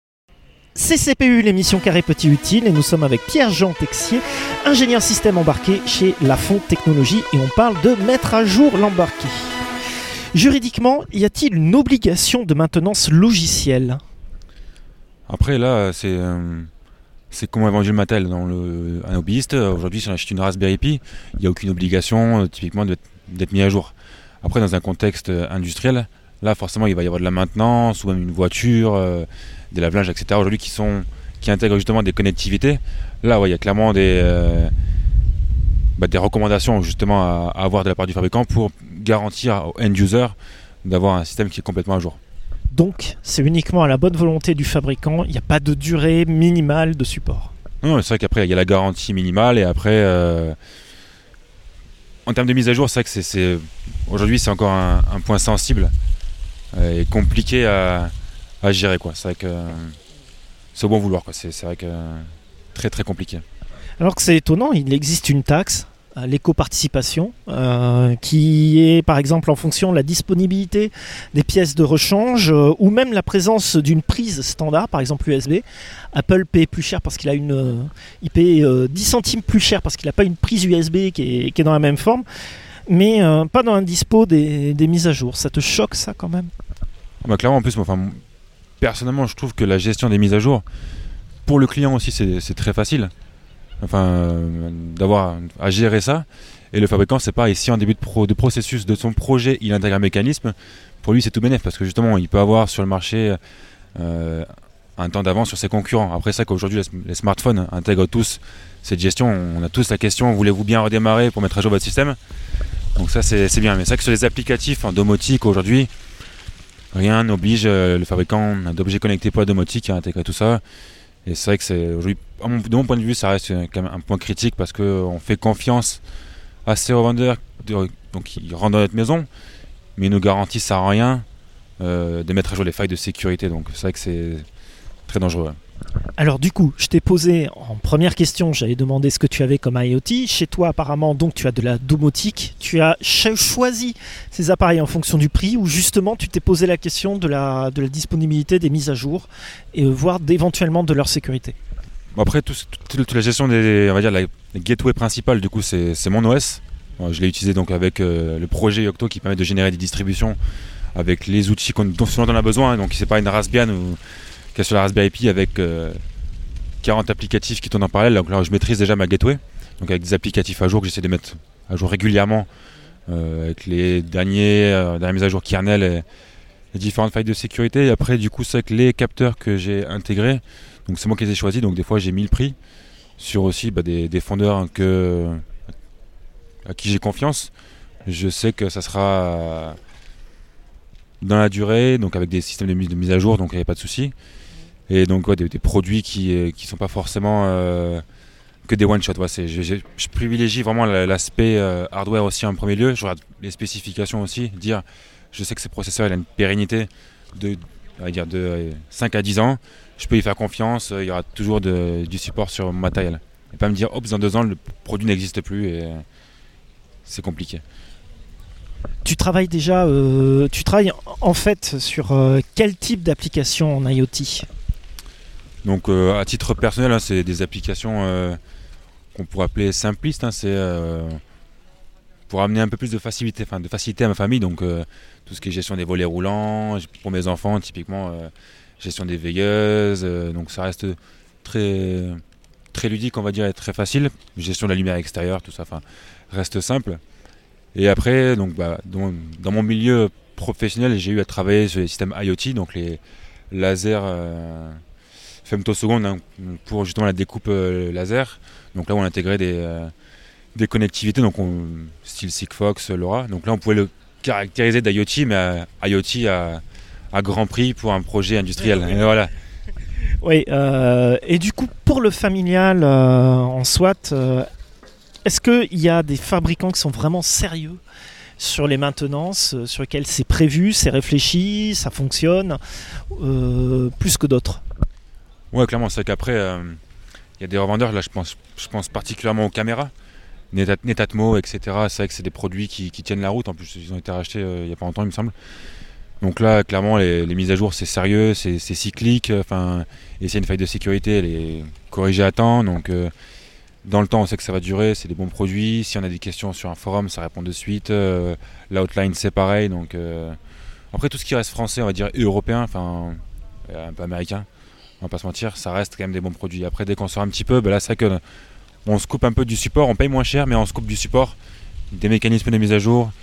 C: C C P U, l'émission Carré Petit Utile, et nous sommes avec Pierre-Jean Texier, ingénieur système embarqué chez Lafon Technologies, et on parle de mettre à jour l'embarqué. Juridiquement, y a-t-il une obligation de maintenance logicielle ?
D: Après, là, c'est, euh, c'est comment est vendu le matériel. Dans le, un hobbyiste, aujourd'hui, si on achète une Raspberry Pi, il n'y a aucune obligation, euh, typiquement, d'être, d'être mis à jour. Après, dans un contexte industriel, là, forcément, il va y avoir de la maintenance, ou même une voiture, euh, des lave-linges, et cetera. Aujourd'hui, qui, sont, qui intègrent justement des connectivités. Là, ouais, il y a clairement des, euh, bah, des recommandations justement à, à avoir de la part du fabricant pour garantir aux end-users d'avoir un système qui est complètement à jour.
C: Donc, c'est uniquement à la bonne volonté du fabricant, il n'y a pas de durée minimale de support.
D: Non, c'est vrai qu'après, il y a la garantie minimale et après, euh, en termes de mise à jour, c'est vrai que c'est, c'est, aujourd'hui, c'est encore un, un point sensible euh, et compliqué à, à gérer, quoi. C'est vrai que euh, c'est au bon vouloir, quoi. C'est, c'est vrai que euh, très très compliqué.
C: Alors que c'est étonnant, il existe une taxe, l'éco-participation, euh, qui est par exemple en fonction de la disponibilité des pièces de rechange euh, ou même la présence d'une prise standard, par exemple U S B. Apple paye plus cher parce qu'il a une, euh, il paye euh, dix centimes plus cher parce qu'il n'a pas une prise U S B qui est, qui est dans la même forme, mais euh, pas dans un dispo des, des mises à jour. Ça te choque ça quand même?
D: Bah, clairement, en plus, moi, enfin, personnellement, je trouve que la gestion des mises à jour, pour le client aussi, c'est, c'est très facile. Enfin, euh, d'avoir à gérer ça. Et le fabricant, c'est pareil, si en début de, pro, de processus de son projet, il intègre un mécanisme, pour lui, c'est tout bénef, parce que justement, il peut avoir sur le marché euh, un temps d'avance sur ses concurrents. Après ça, qu'aujourd'hui, les, les smartphones intègrent tous cette gestion, on a tous la question, voulez-vous bien redémarrer pour mettre à jour votre système? Donc ça, c'est, c'est bien. Mais c'est vrai que sur les applicatifs en domotique, aujourd'hui, rien n'oblige euh, le fabricant d'objets connectés pour la domotique à intégrer tout ça. Et c'est vrai que c'est aujourd'hui, de mon point de vue, ça reste quand même un point critique parce qu'on fait confiance à ces revendeurs, de, donc ils rentrent dans notre maison, mais ils ne nous garantissent à rien euh, de mettre à jour les failles de sécurité. Donc c'est vrai que c'est très dangereux.
C: Alors du coup, je t'ai posé en première question, j'avais demandé ce que tu avais comme IoT. Chez toi apparemment, donc tu as de la domotique. Tu as choisi ces appareils en fonction du prix ou justement tu t'es posé la question de la, de la disponibilité des mises à jour et voire éventuellement de leur sécurité?
D: Bon, après, tout, tout, toute la gestion des, on va dire, la, la gateway principale, du coup, c'est, c'est mon O S. Bon, je l'ai utilisé donc avec euh, le projet Yocto qui permet de générer des distributions avec les outils qu'on, dont on a besoin. Donc c'est pas une Raspbian ou qui est sur la Raspberry Pi avec euh, quarante applicatifs qui tournent en parallèle. Donc là, je maîtrise déjà ma gateway, donc avec des applicatifs à jour que j'essaie de mettre à jour régulièrement euh, avec les derniers, euh, dernières mises à jour kernel et les différentes failles de sécurité. Et après, du coup, c'est avec les capteurs que j'ai intégrés. Donc c'est moi qui les ai choisis. Donc des fois, j'ai mis le prix sur aussi bah, des, des fondeurs que, à qui j'ai confiance. Je sais que ça sera dans la durée, donc avec des systèmes de mise, de mise à jour, donc il n'y a pas de souci. Et donc ouais, des, des produits qui ne sont pas forcément euh, que des one-shot. Ouais, c'est, je, je, je privilégie vraiment l'aspect euh, hardware aussi en premier lieu. Je regarde les spécifications aussi, dire je sais que ce processeur il a une pérennité de, on va dire de euh, cinq à dix ans. Je peux y faire confiance, il y aura toujours de, du support sur mon matériel. Et pas me dire, hop, dans deux ans, le produit n'existe plus et c'est compliqué.
C: Tu travailles déjà, euh, tu travailles en fait sur euh, quel type d'application en IoT?
D: Donc euh, à titre personnel, hein, c'est des applications euh, qu'on pourrait appeler simplistes. Hein, c'est euh, pour amener un peu plus de facilité, enfin de facilité à ma famille. Donc euh, tout ce qui est gestion des volets roulants, pour mes enfants typiquement, euh, gestion des veilleuses. Euh, donc ça reste très très ludique, on va dire, et très facile. Gestion de la lumière extérieure, tout ça, enfin reste simple. Et après, donc bah, dans, dans mon milieu professionnel, j'ai eu à travailler sur les systèmes IoT, donc les lasers euh, femtosecondes hein, pour justement la découpe euh, laser. Donc là, on intégrait des, euh, des connectivités, donc on, style Sigfox, LoRa. Donc là, on pouvait le caractériser d'IoT, mais à, IoT à, à grand prix pour un projet industriel. Et voilà.
C: Oui, euh, et du coup, pour le familial euh, en SWAT, euh, est-ce qu'il y a des fabricants qui sont vraiment sérieux sur les maintenances, euh, sur lesquels c'est prévu, c'est réfléchi, ça fonctionne, euh, plus que d'autres?
D: Ouais, clairement, c'est qu'après, il euh, y a des revendeurs, là je pense, je pense particulièrement aux caméras, Netat, Netatmo, et cetera. C'est vrai que c'est des produits qui, qui tiennent la route, en plus ils ont été rachetés euh, il n'y a pas longtemps, il me semble. Donc là, clairement, les, les mises à jour, c'est sérieux, c'est, c'est cyclique, enfin, et s'il y a une faille de sécurité, elle est corrigée à temps, donc euh, dans le temps, on sait que ça va durer, c'est des bons produits. Si on a des questions sur un forum, ça répond de suite. Euh, L'outline, c'est pareil. Donc, euh... après, tout ce qui reste français, on va dire, et européen, enfin, un peu américain, on va pas se mentir, ça reste quand même des bons produits. Après, dès qu'on sort un petit peu, ben là, c'est vrai qu'on se coupe un peu du support, on paye moins cher, mais on se coupe du support, des mécanismes de mise à jour,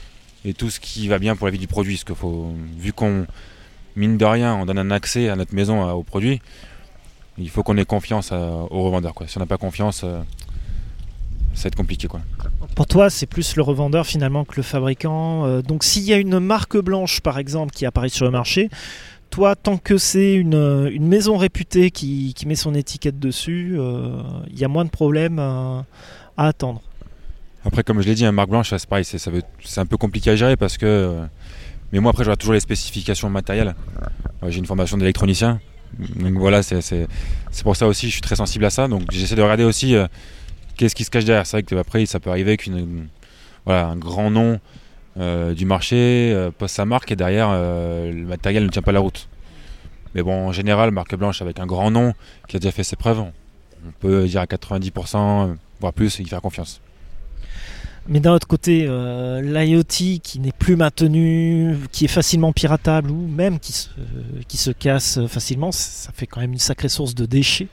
D: et tout ce qui va bien pour la vie du produit. Parce que faut, vu qu'on, mine de rien, on donne un accès à notre maison, à, au produit, il faut qu'on ait confiance à, aux revendeurs, quoi. Si on n'a pas confiance, euh, ça va être compliqué, quoi.
C: Pour toi, c'est plus le revendeur finalement que le fabricant. Euh, donc s'il y a une marque blanche, par exemple, qui apparaît sur le marché, toi, tant que c'est une, une maison réputée qui, qui met son étiquette dessus, il euh, y a moins de problèmes à, à attendre.
D: Après, comme je l'ai dit, une marque blanche, c'est pareil, c'est, ça veut, c'est un peu compliqué à gérer parce que... Euh, mais moi, après, je regarde toujours les spécifications matérielles. Euh, j'ai une formation d'électronicien. Donc voilà, c'est, c'est, c'est pour ça aussi, je suis très sensible à ça. Donc j'essaie de regarder aussi euh, qu'est-ce qui se cache derrière. C'est vrai qu'après, ça peut arriver qu'une, une, voilà, un grand nom euh, du marché euh, pose sa marque et derrière, euh, le matériel ne tient pas la route. Mais bon, en général, marque blanche avec un grand nom qui a déjà fait ses preuves, on peut dire à quatre-vingt-dix pour cent, voire plus, y faire confiance.
C: Mais d'un autre côté, euh, l'IoT qui n'est plus maintenu, qui est facilement piratable ou même qui se, qui se casse facilement, ça fait quand même une sacrée source de déchets.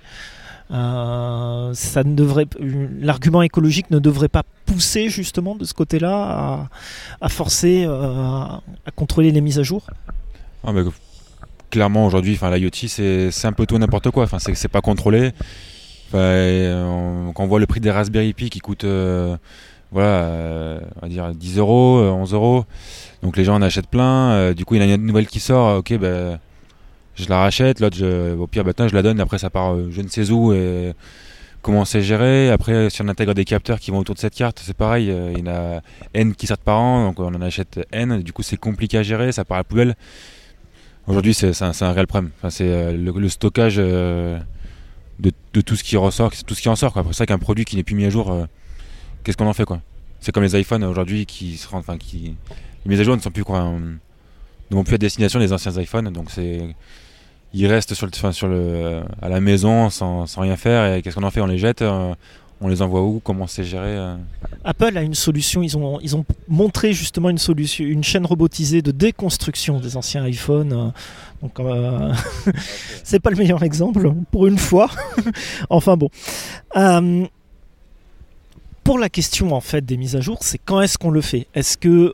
C: Euh, ça ne devrait, l'argument écologique ne devrait pas pousser justement de ce côté-là à, à forcer euh, à contrôler les mises à jour.
D: Ah, mais clairement aujourd'hui, l'IoT c'est, c'est un peu tout n'importe quoi. Enfin, c'est, c'est pas contrôlé. Enfin, on, quand on voit le prix des Raspberry Pi qui coûte euh, voilà, euh, on va dire dix euros, onze euros, donc les gens en achètent plein. Euh, du coup, il y a une nouvelle qui sort. Ok, ben. Je la rachète, l'autre, je, au pire, maintenant je la donne, après ça part euh, je ne sais où et comment c'est géré. Après, si on intègre des capteurs qui vont autour de cette carte, c'est pareil, euh, il y en a N qui sortent par an, donc on en achète N, du coup c'est compliqué à gérer, ça part à la poubelle. Aujourd'hui, c'est, c'est, un, c'est un réel problème. Enfin, c'est euh, le, le stockage euh, de, de tout ce qui ressort, c'est tout ce qui en sort, quoi. Après, c'est vrai qu'un produit qui n'est plus mis à jour, euh, qu'est-ce qu'on en fait, quoi. C'est comme les iPhones aujourd'hui qui se rendent, enfin, qui, les mises à jour ne sont plus, quoi, un, ne vont plus à destination des anciens iPhones, donc c'est, ils restent sur le, enfin, sur le, à la maison sans, sans rien faire. Et qu'est-ce qu'on en fait ? On les jette, euh, on les envoie où ? Comment c'est géré euh...
C: Apple a une solution. Ils ont, ils ont montré justement une solution, une chaîne robotisée de déconstruction des anciens iPhones. Donc, euh, c'est pas le meilleur exemple pour une fois. Enfin bon. Euh, pour la question en fait des mises à jour, c'est quand est-ce qu'on le fait ? Est-ce que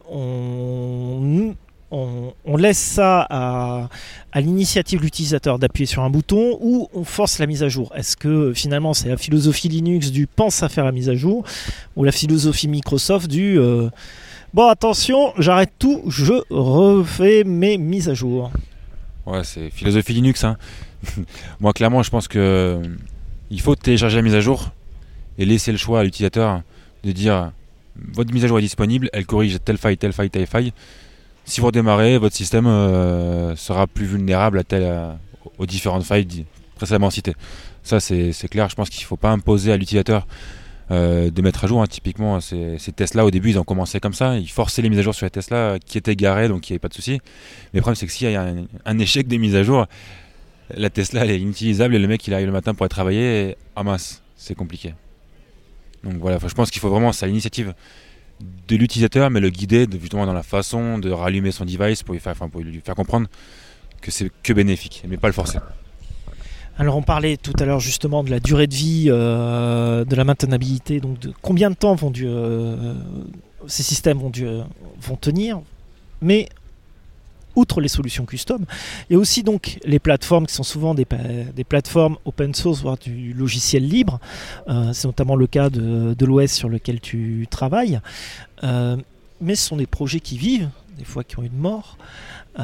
C: on On, on laisse ça à, à l'initiative de l'utilisateur d'appuyer sur un bouton ou on force la mise à jour ? Est-ce que finalement c'est la philosophie Linux du pense à faire la mise à jour ou la philosophie Microsoft du euh, bon attention j'arrête tout, je refais mes mises à jour ?
D: Ouais, c'est philosophie Linux, hein. Moi clairement je pense que il faut télécharger la mise à jour et laisser le choix à l'utilisateur de dire votre mise à jour est disponible, elle corrige telle faille, telle faille, telle faille. Si vous redémarrez, votre système euh, sera plus vulnérable à tel, à, aux différentes failles précédemment citées. Ça, c'est, c'est clair. Je pense qu'il ne faut pas imposer à l'utilisateur euh, de mettre à jour. Hein. Typiquement, ces, ces Tesla, au début, ils ont commencé comme ça. Ils forçaient les mises à jour sur les Tesla qui étaient garés, donc il n'y avait pas de souci. Mais le problème, c'est que s'il y a un, un échec des mises à jour, la Tesla, elle est inutilisable et le mec, il arrive le matin pour aller travailler. Et, ah mince, c'est compliqué. Donc voilà, je pense qu'il faut vraiment, c'est à l'initiative de l'utilisateur, mais le guider de, justement dans la façon de rallumer son device pour lui faire, enfin, pour lui faire comprendre que c'est que bénéfique, mais pas le forcer.
C: Alors on parlait tout à l'heure justement de la durée de vie, euh, de la maintenabilité, donc de combien de temps vont du, euh, ces systèmes vont, du, vont tenir, mais outre les solutions custom, il y a aussi donc les plateformes qui sont souvent des, des plateformes open source, voire du logiciel libre. Euh, c'est notamment le cas de, de l'O S sur lequel tu travailles. Euh, mais ce sont des projets qui vivent, des fois qui ont une mort. Euh,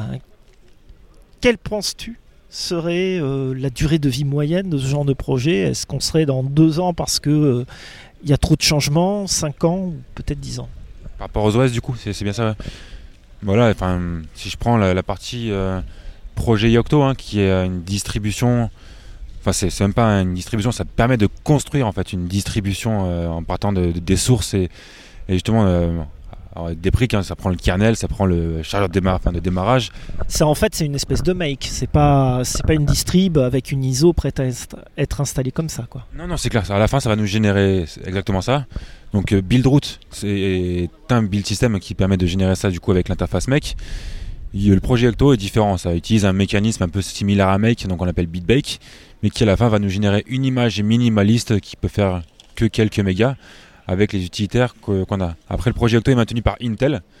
C: quelle penses-tu serait euh, la durée de vie moyenne de ce genre de projet ? Est-ce qu'on serait dans deux ans parce qu'il euh, y a trop de changements, cinq ans ou peut-être dix ans ?
D: Par rapport aux O S du coup, c'est, c'est bien ça, ouais. Voilà, enfin, si je prends la, la partie euh, projet Yocto, hein, qui est une distribution, enfin c'est, c'est même pas une distribution, ça permet de construire en fait une distribution euh, en partant de, de, des sources et, et justement euh, alors, des briques, hein, ça prend le kernel, ça prend le chargeur de, démar- enfin, de démarrage.
C: Ça en fait c'est une espèce de make, c'est pas, c'est pas une distrib avec une I S O prête à être installée comme ça, quoi.
D: Non, non, c'est clair, à la fin ça va nous générer exactement ça. Donc euh, BuildRoot, c'est un build system qui permet de générer ça du coup avec l'interface Make. Le projet Yocto est différent, ça utilise un mécanisme un peu similaire à Make, donc on appelle BitBake, mais qui à la fin va nous générer une image minimaliste qui peut faire que quelques mégas avec les utilitaires qu'on a. Après, le projet Yocto est maintenu par Intel,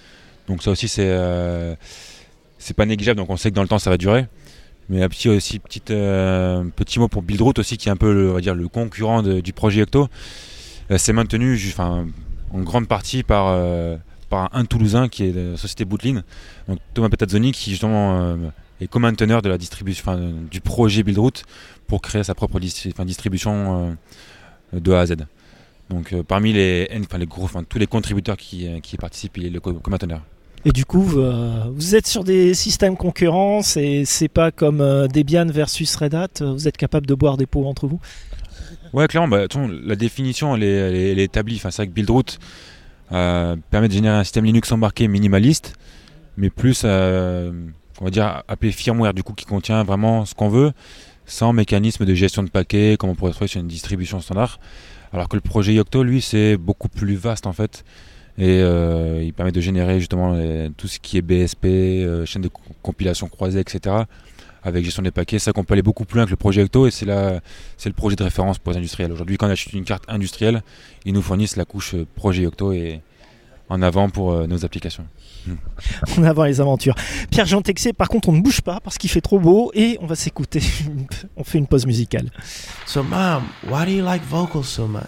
D: Donc ça aussi c'est euh, c'est pas négligeable, donc on sait que dans le temps ça va durer. Mais un petit aussi petite euh, petit mot pour Buildroot aussi, qui est un peu le, on va dire le concurrent de, du projet Yocto. Euh, c'est maintenu enfin en grande partie par euh, par un Toulousain qui est la société Bootline, donc Thomas Petazzoni, qui justement euh, est co-mainteneur de la distribution, enfin, du projet Buildroot pour créer sa propre distri- enfin, distribution euh, de A à Z. Donc euh, parmi les, enfin, les gros, enfin, tous les contributeurs qui, qui participent, il est le co- co-mainteneur.
C: Et du coup, vous, euh, vous êtes sur des systèmes concurrents, et c'est pas comme euh, Debian versus Red Hat, vous êtes capable de boire des pots entre vous?
D: Ouais, clairement, bah, attends, la définition elle est, elle est, elle est établie. Enfin, c'est vrai que Buildroot euh, permet de générer un système Linux embarqué minimaliste, mais plus, euh, on va dire, appelé firmware, du coup, qui contient vraiment ce qu'on veut, sans mécanisme de gestion de paquets, comme on pourrait trouver sur une distribution standard. Alors que le projet Yocto, lui, c'est beaucoup plus vaste en fait. Et euh, il permet de générer justement les, tout ce qui est B S P, euh, chaîne de co- compilation croisée, et cetera. Avec gestion des paquets. C'est ça qu'on peut aller beaucoup plus loin que le projet Yocto, et c'est, là, c'est le projet de référence pour les industriels. Aujourd'hui, quand on achète une carte industrielle, ils nous fournissent la couche euh, projet Yocto et en avant pour euh, nos applications.
C: En avant les aventures. Pierre-Jean Texier, par contre, on ne bouge pas parce qu'il fait trop beau et on va s'écouter. On fait une pause musicale.
E: So, Mom, why do you like vocals so much?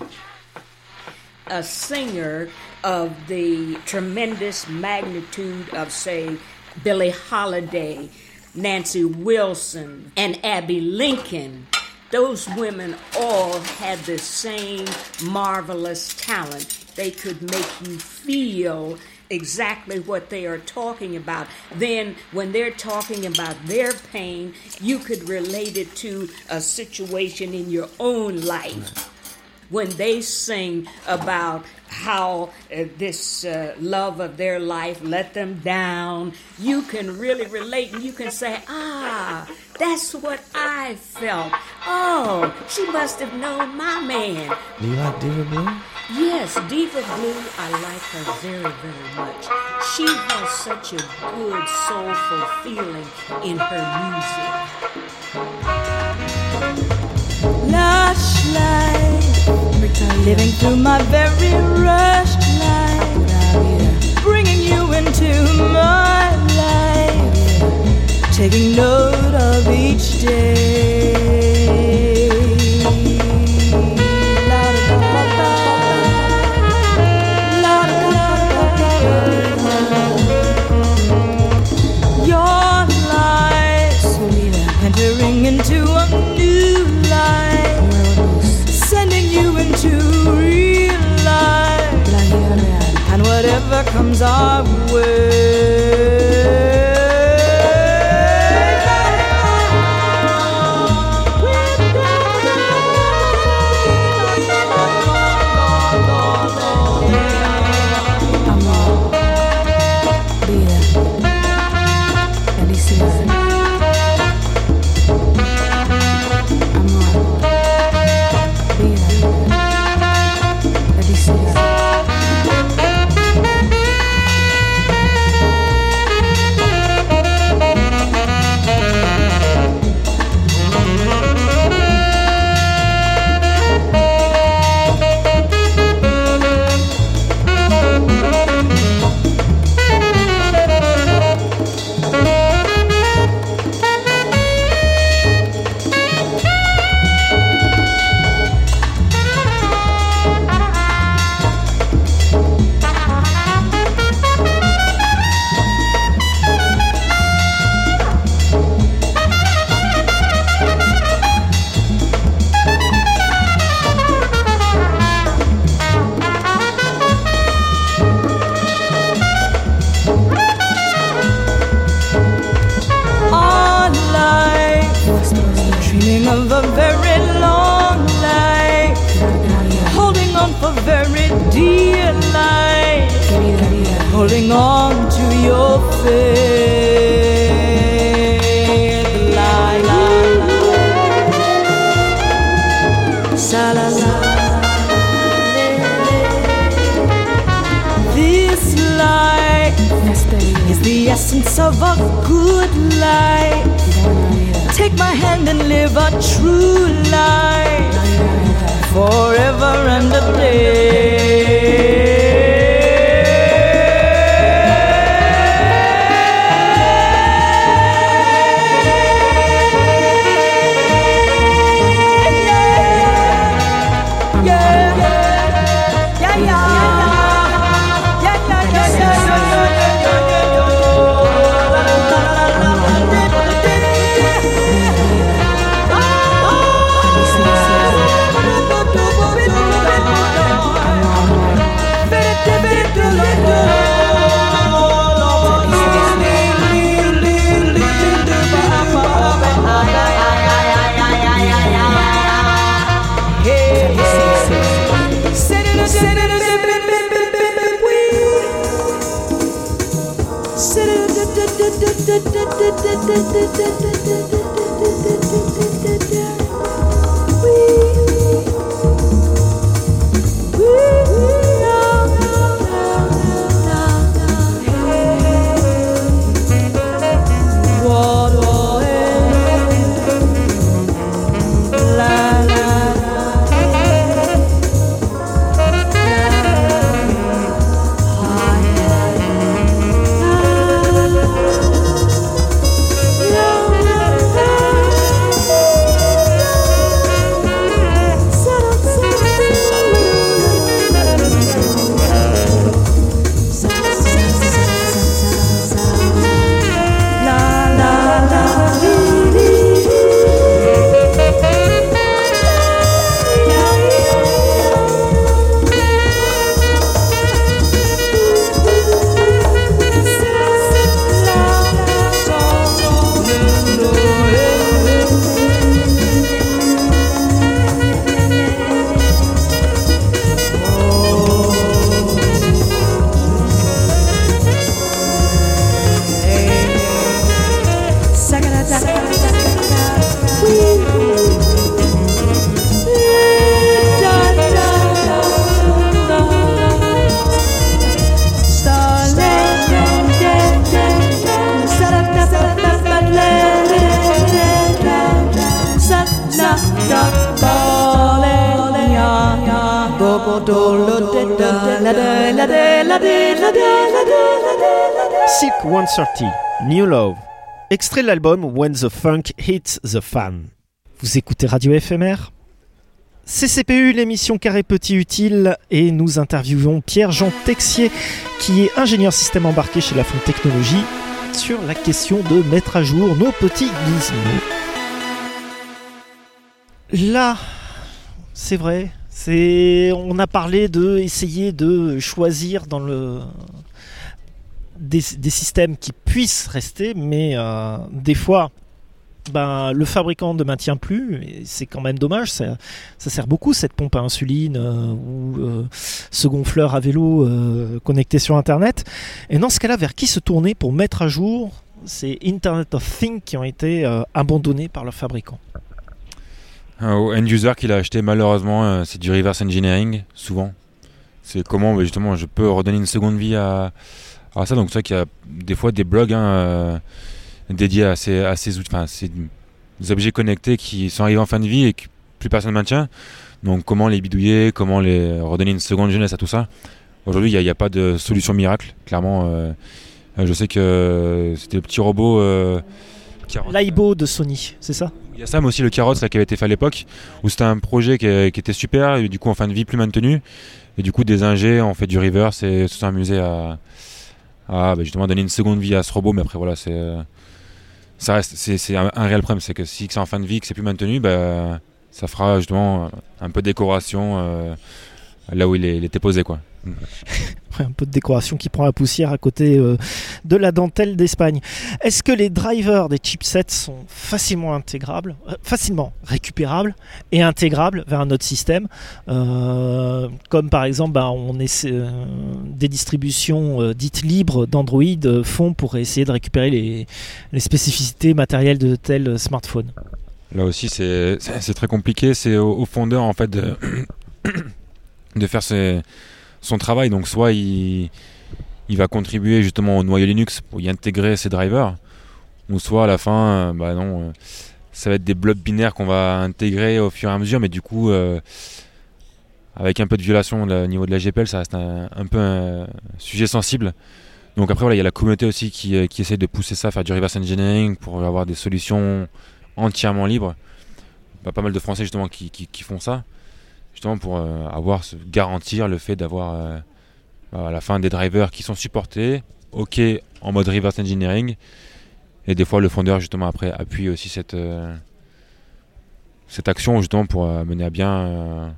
F: A singer of the tremendous magnitude of, say, Billie Holiday, Nancy Wilson, and Abby Lincoln. Those women all had the same marvelous talent. They could make you feel exactly what they are talking about. Then when they're talking about their pain, you could relate it to a situation in your own life. When they sing about how uh, this uh, love of their life let them down, you can really relate and you can say, ah, that's what I felt. Oh, she must have known my man.
E: Do you like Diva Blue?
F: Yes, Diva Blue, I like her very, very much. She has such a good, soulful feeling in her music.
G: Lush life, living through my very rushed life, bringing you into my life, taking note of each day. Your life, entering into a new life, sending you into real life, and whatever comes our way. Of a very long life, holding on for very dear life, holding on to your faith. La la la, sa la la. This life is the essence of a good life. Take my hand and live a true life, forever and a day.
C: Silk cent trente, New Love, extrait de l'album When the Funk Hits the Fan. Vous écoutez Radio F M R ? C C P U, l'émission Carré Petit Utile, et nous interviewons Pierre-Jean Texier, qui est ingénieur système embarqué chez Lafont Technologies, sur la question de mettre à jour nos petits gizmos. Là, c'est vrai, c'est, on a parlé de essayer de choisir dans le des, des systèmes qui puissent rester, mais euh, des fois, ben, le fabricant ne maintient plus, et c'est quand même dommage. Ça, ça sert beaucoup, cette pompe à insuline euh, ou euh, ce gonfleur à vélo euh, connecté sur Internet. Et dans ce cas-là, vers qui se tourner pour mettre à jour ces Internet of Things qui ont été euh, abandonnés par leur fabricant?
D: Au end-user qu'il a acheté, malheureusement, euh, c'est du reverse engineering, souvent. C'est comment, justement, je peux redonner une seconde vie à, à ça. Donc c'est vrai qu'il y a des fois des blogs hein, euh, dédiés à ces, à ces outils, enfin, ces objets connectés qui sont arrivés en fin de vie et que plus personne ne maintient. Donc comment les bidouiller, comment les redonner une seconde jeunesse à tout ça. Aujourd'hui, il n'y a, a pas de solution miracle, clairement. Euh, je sais que c'était le petit robot... Euh,
C: L'Aibo de Sony, c'est ça?
D: Il y a ça, mais aussi le Carotte là, qui avait été fait à l'époque, où c'était un projet qui, qui était super, et du coup en fin de vie plus maintenu. Et du coup des ingés ont fait du reverse et se sont amusés à, à bah, justement donner une seconde vie à ce robot. Mais après voilà, c'est, ça reste, c'est, c'est un, un réel problème, c'est que si c'est en fin de vie, que c'est plus maintenu, bah, ça fera justement un peu de décoration euh, là où il, est, il était posé, quoi.
C: Un peu de décoration qui prend la poussière à côté euh, de la dentelle d'Espagne. Est-ce que les drivers des chipsets sont facilement intégrables, euh, facilement récupérables et intégrables vers un autre système euh, comme par exemple, bah, on essaie, euh, des distributions euh, dites libres d'Android euh, font pour essayer de récupérer les, les spécificités matérielles de tel smartphone?
D: Là aussi, c'est, c'est, c'est très compliqué. C'est au, au fondeur en fait de, de faire ses son travail, donc soit il, il va contribuer justement au noyau Linux pour y intégrer ses drivers, ou soit à la fin, bah non, ça va être des blocs binaires qu'on va intégrer au fur et à mesure, mais du coup, euh, avec un peu de violation au niveau de la G P L, ça reste un, un peu un sujet sensible. Donc après, voilà, il y a la communauté aussi qui, qui essaie de pousser ça, faire du reverse engineering pour avoir des solutions entièrement libres. Bah, pas mal de Français justement qui, qui, qui font ça. Justement pour euh, avoir, garantir le fait d'avoir euh, à la fin des drivers qui sont supportés, ok, en mode reverse engineering, et des fois le fondeur justement après appuie aussi cette, euh, cette action justement pour euh, mener à bien euh,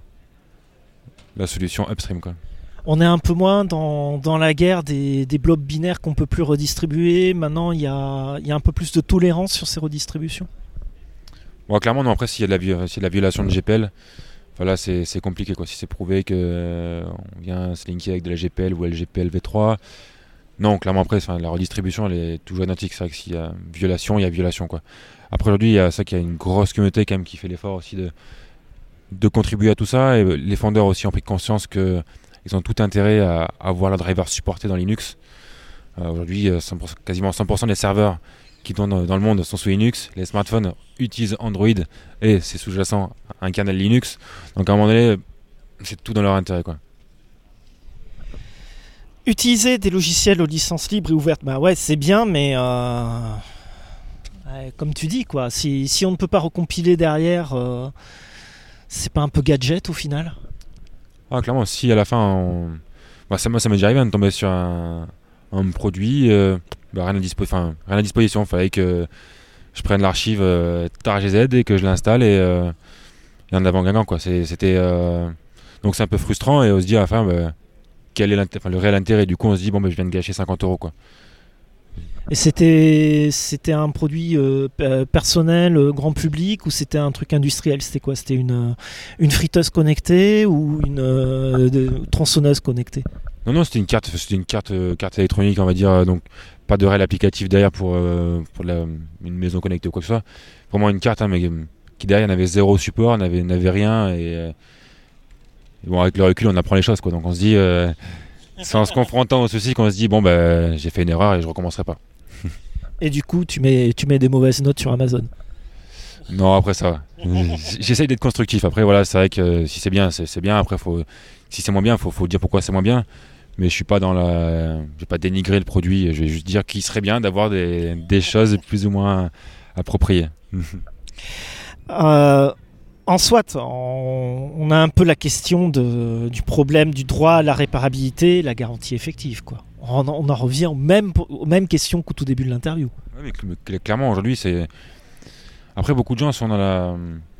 D: la solution upstream, quoi.
C: On est un peu moins dans, dans la guerre des, des blocs binaires qu'on peut plus redistribuer. Maintenant, il y a, y a un peu plus de tolérance sur ces redistributions.
D: Bon, clairement, non. Après, s'il y a de la, s'il y a de la violation de G P L, voilà, c'est, c'est compliqué, quoi. Si c'est prouvé qu'on euh, vient se linker avec de la G P L ou L G P L v trois, Non, clairement après, la redistribution elle est toujours identique. C'est vrai que s'il y a violation, il y a violation, quoi. Après aujourd'hui, il y a ça qu'il y a une grosse communauté quand même qui fait l'effort aussi de, de contribuer à tout ça. Et les fondeurs aussi ont pris conscience qu'ils ont tout intérêt à, à voir leurs drivers supportés dans Linux. Euh, aujourd'hui, cent pour cent, quasiment cent pour cent des serveurs qui tournent dans le monde sont sous Linux. Les smartphones utilisent Android et c'est sous-jacent un kernel Linux. Donc à un moment donné, c'est tout dans leur intérêt, quoi.
C: Utiliser des logiciels aux licences libres et ouvertes, bah ouais, c'est bien, mais euh, ouais, comme tu dis, quoi, si, si on ne peut pas recompiler derrière, euh, c'est pas un peu gadget au final?
D: Ah, clairement, si à la fin, on... bah, ça, moi, ça m'est déjà arrivé de tomber sur un, un produit, euh, bah, rien, à dispo... enfin, rien à disposition. Il fallait que je prenne l'archive euh, tar G Z et que je l'installe et, euh, et en avant gagnant, quoi. C'est, c'était, euh... donc c'est un peu frustrant et on se dit à la fin, bah, quel est enfin, le réel intérêt. Du coup, on se dit, bon, bah, je viens de gâcher cinquante euros, quoi.
C: Et c'était, c'était un produit euh, personnel, euh, grand public, ou c'était un truc industriel? C'était quoi? C'était une, une friteuse connectée ou une euh, de, tronçonneuse connectée?
D: Non, non, c'était une carte, c'était une carte, euh, carte électronique, on va dire. Donc, pas de réel applicatif derrière pour, euh, pour la, une maison connectée ou quoi que ce soit. Vraiment une carte, hein, mais qui derrière n'avait zéro support, n'avait, n'avait rien. Et, euh, et bon, avec le recul, on apprend les choses, quoi. Donc, on se dit, euh, c'est en se confrontant au souci qu'on se dit, bon, bah, j'ai fait une erreur et je recommencerai pas.
C: Et du coup, tu mets, tu mets des mauvaises notes sur Amazon?
D: Non, après ça va. J'essaye d'être constructif. Après, voilà, c'est vrai que euh, si c'est bien, c'est, c'est bien. Après, faut, si c'est moins bien, il faut, faut dire pourquoi c'est moins bien. Mais je suis pas dans la... Je vais pas dénigrer le produit. Je vais juste dire qu'il serait bien d'avoir des, des choses plus ou moins appropriées.
C: euh, en soit, on, on a un peu la question de, du problème du droit à la réparabilité et la garantie effective, quoi. On en, on en revient aux mêmes, aux mêmes questions qu'au tout début de l'interview.
D: Oui, mais, mais clairement, aujourd'hui, c'est... Après, beaucoup de gens sont dans la...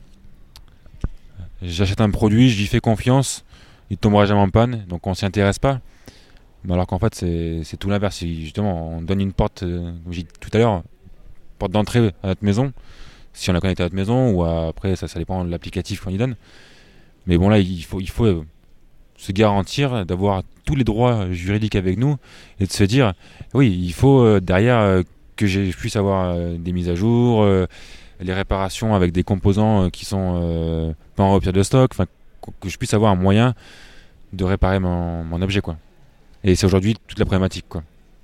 D: J'achète un produit, je lui fais confiance, il ne tombera jamais en panne, donc on ne s'y intéresse pas. Mais alors qu'en fait, c'est, c'est tout l'inverse. Justement, on donne une porte, euh, comme j'ai dit tout à l'heure, porte d'entrée à notre maison, si on la connecte à notre maison, ou à, après, ça, ça dépend de l'applicatif qu'on y donne. Mais bon, là, il faut... Il faut euh, se garantir d'avoir tous les droits juridiques avec nous et de se dire oui, il faut euh, derrière euh, que je puisse avoir euh, des mises à jour, euh, les réparations avec des composants euh, qui sont euh, pas en rupture de stock, enfin que je puisse avoir un moyen de réparer mon, mon objet, quoi. Et c'est aujourd'hui toute la problématique, quoi.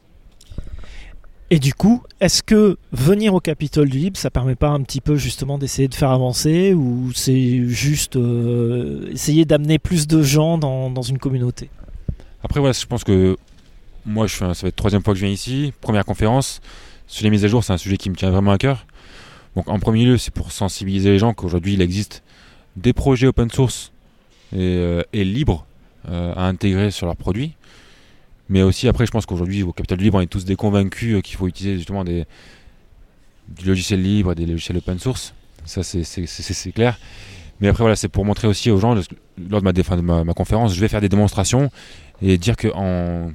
C: Et du coup, est-ce que venir au Capitole du Libre, ça permet pas un petit peu justement d'essayer de faire avancer, ou c'est juste euh, essayer d'amener plus de gens dans, dans une communauté?
D: Après, voilà, je pense que moi, je fais un, ça va être la troisième fois que je viens ici. Première conférence sur les mises à jour, c'est un sujet qui me tient vraiment à cœur. Donc, en premier lieu, c'est pour sensibiliser les gens qu'aujourd'hui, il existe des projets open source et, euh, et libres euh, à intégrer sur leurs produits. Mais aussi, après, je pense qu'aujourd'hui, au Capitole du Libre, on est tous des convaincus qu'il faut utiliser justement des, du logiciel libre et des logiciels open source. Ça, c'est, c'est, c'est, c'est clair. Mais après, voilà, c'est pour montrer aussi aux gens, lors de ma, de ma, ma conférence, je vais faire des démonstrations et dire qu'on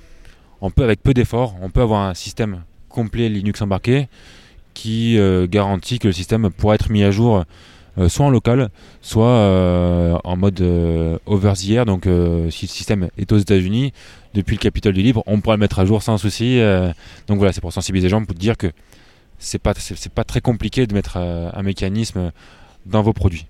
D: on peut, avec peu d'efforts, on peut avoir un système complet Linux embarqué qui euh, garantit que le système pourra être mis à jour euh, soit en local, soit euh, en mode euh, over the air. Donc, euh, si le système est aux États-Unis, depuis le Capitole du Libre, on pourra le mettre à jour sans souci. Euh, donc voilà, c'est pour sensibiliser les gens, pour dire que c'est pas, c'est, c'est pas très compliqué de mettre euh, un mécanisme dans vos produits.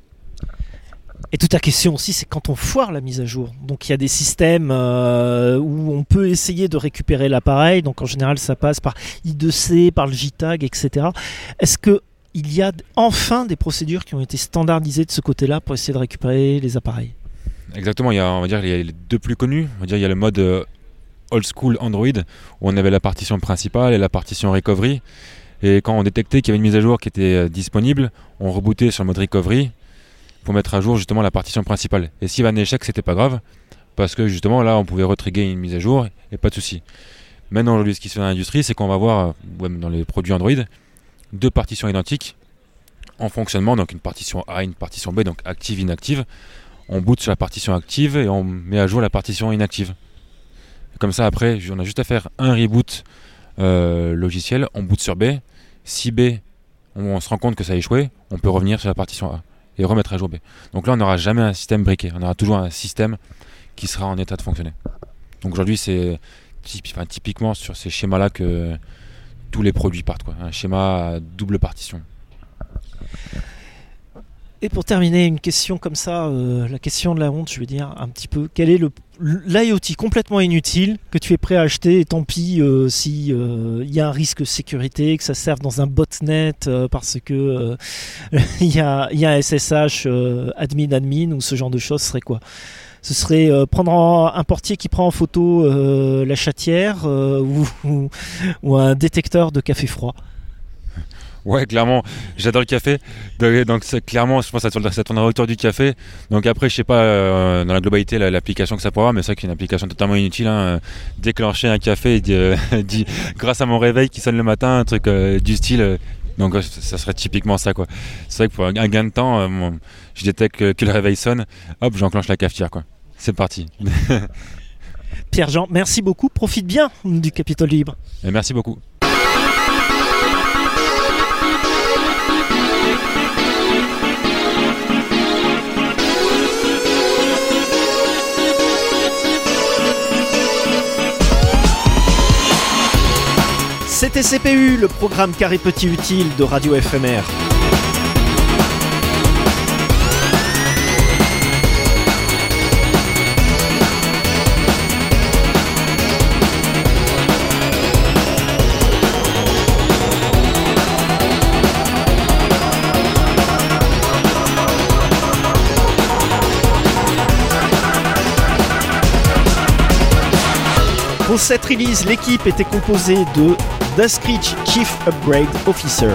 C: Et toute la question aussi, c'est quand on foire la mise à jour. Donc il y a des systèmes euh, où on peut essayer de récupérer l'appareil. Donc en général, ça passe par I deux C, par le J TAG, et cetera. Est-ce qu'il y a enfin des procédures qui ont été standardisées de ce côté-là pour essayer de récupérer les appareils?
D: Exactement, il y a, on va dire, il y a les deux plus connus. On va dire, il y a le mode euh, old school Android, où on avait la partition principale et la partition recovery. Et quand on détectait qu'il y avait une mise à jour qui était euh, disponible, on rebootait sur le mode recovery pour mettre à jour justement la partition principale. Et s'il y avait un échec, c'était pas grave, parce que justement là, on pouvait retrigger une mise à jour et pas de souci. Maintenant, aujourd'hui, ce qui se fait dans l'industrie, c'est qu'on va voir, ouais, dans les produits Android, deux partitions identiques en fonctionnement, donc une partition A, une partition B, donc active, inactive. On boot sur la partition active et on met à jour la partition inactive. Et comme ça, après, on a juste à faire un reboot euh, logiciel, on boot sur B. Si B, on, on se rend compte que ça a échoué, on peut revenir sur la partition A et remettre à jour B. Donc là, on n'aura jamais un système briqué, on aura toujours un système qui sera en état de fonctionner. Donc aujourd'hui, c'est typ- enfin, typiquement sur ces schémas-là que tous les produits partent, quoi. Un schéma à double partition.
C: Et pour terminer, une question comme ça, euh, la question de la honte, je veux dire un petit peu, quel est le l'I O T complètement inutile que tu es prêt à acheter, et tant pis euh, si il euh, y a un risque de sécurité, que ça serve dans un botnet euh, parce que il euh, y, a, y a un S S H euh, admin admin ou ce genre de choses, ce serait quoi? Ce serait euh, prendre en, un portier qui prend en photo euh, la chatière euh, ou, ou, ou un détecteur de café froid.
D: Ouais, clairement, j'adore le café. Donc, c'est, clairement, je pense que ça tourne, ça tourne autour du café. Donc, après, je sais pas euh, dans la globalité la, l'application que ça pourra, mais c'est vrai qu'il y a une application totalement inutile. Hein. Déclencher un café et dire, dit, grâce à mon réveil qui sonne le matin, un truc euh, du style. Euh, donc, euh, ça serait typiquement ça, quoi. C'est vrai que pour un gain de temps, euh, bon, je détecte que, que le réveil sonne, hop, j'enclenche la cafetière, quoi. C'est parti.
C: Pierre-Jean, merci beaucoup. Profite bien du Capitole Libre.
D: Et merci beaucoup.
B: C'était C P U, le programme Carré Petit Utile de Radio F M R. Pour cette release, l'équipe était composée de Daskrich Chief Upgrade Officer.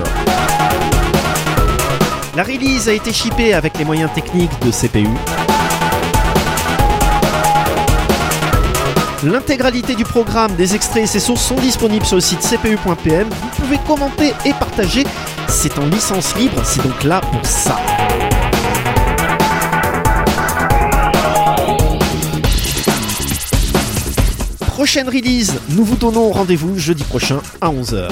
B: La release a été shippée avec les moyens techniques de C P U. L'intégralité du programme, des extraits et ses sources sont disponibles sur le site c p u point p m. Vous pouvez commenter et partager. C'est en licence libre, c'est donc là pour ça. Prochaine release, nous vous donnons rendez-vous jeudi prochain à onze heures.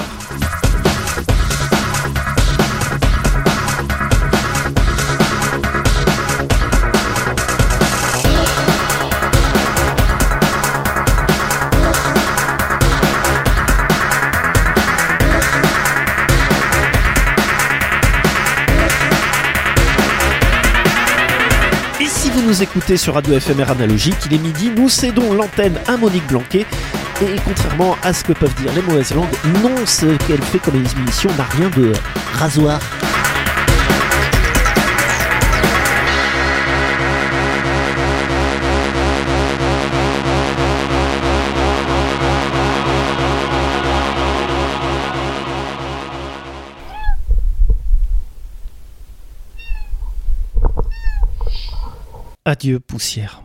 B: Vous nous écoutez sur Radio F M R Analogique, il est midi, nous cédons l'antenne à Monique Blanquet et contrairement à ce que peuvent dire les mauvaises langues, non, ce qu'elle fait comme émission n'a rien de rasoir. Adieu poussière.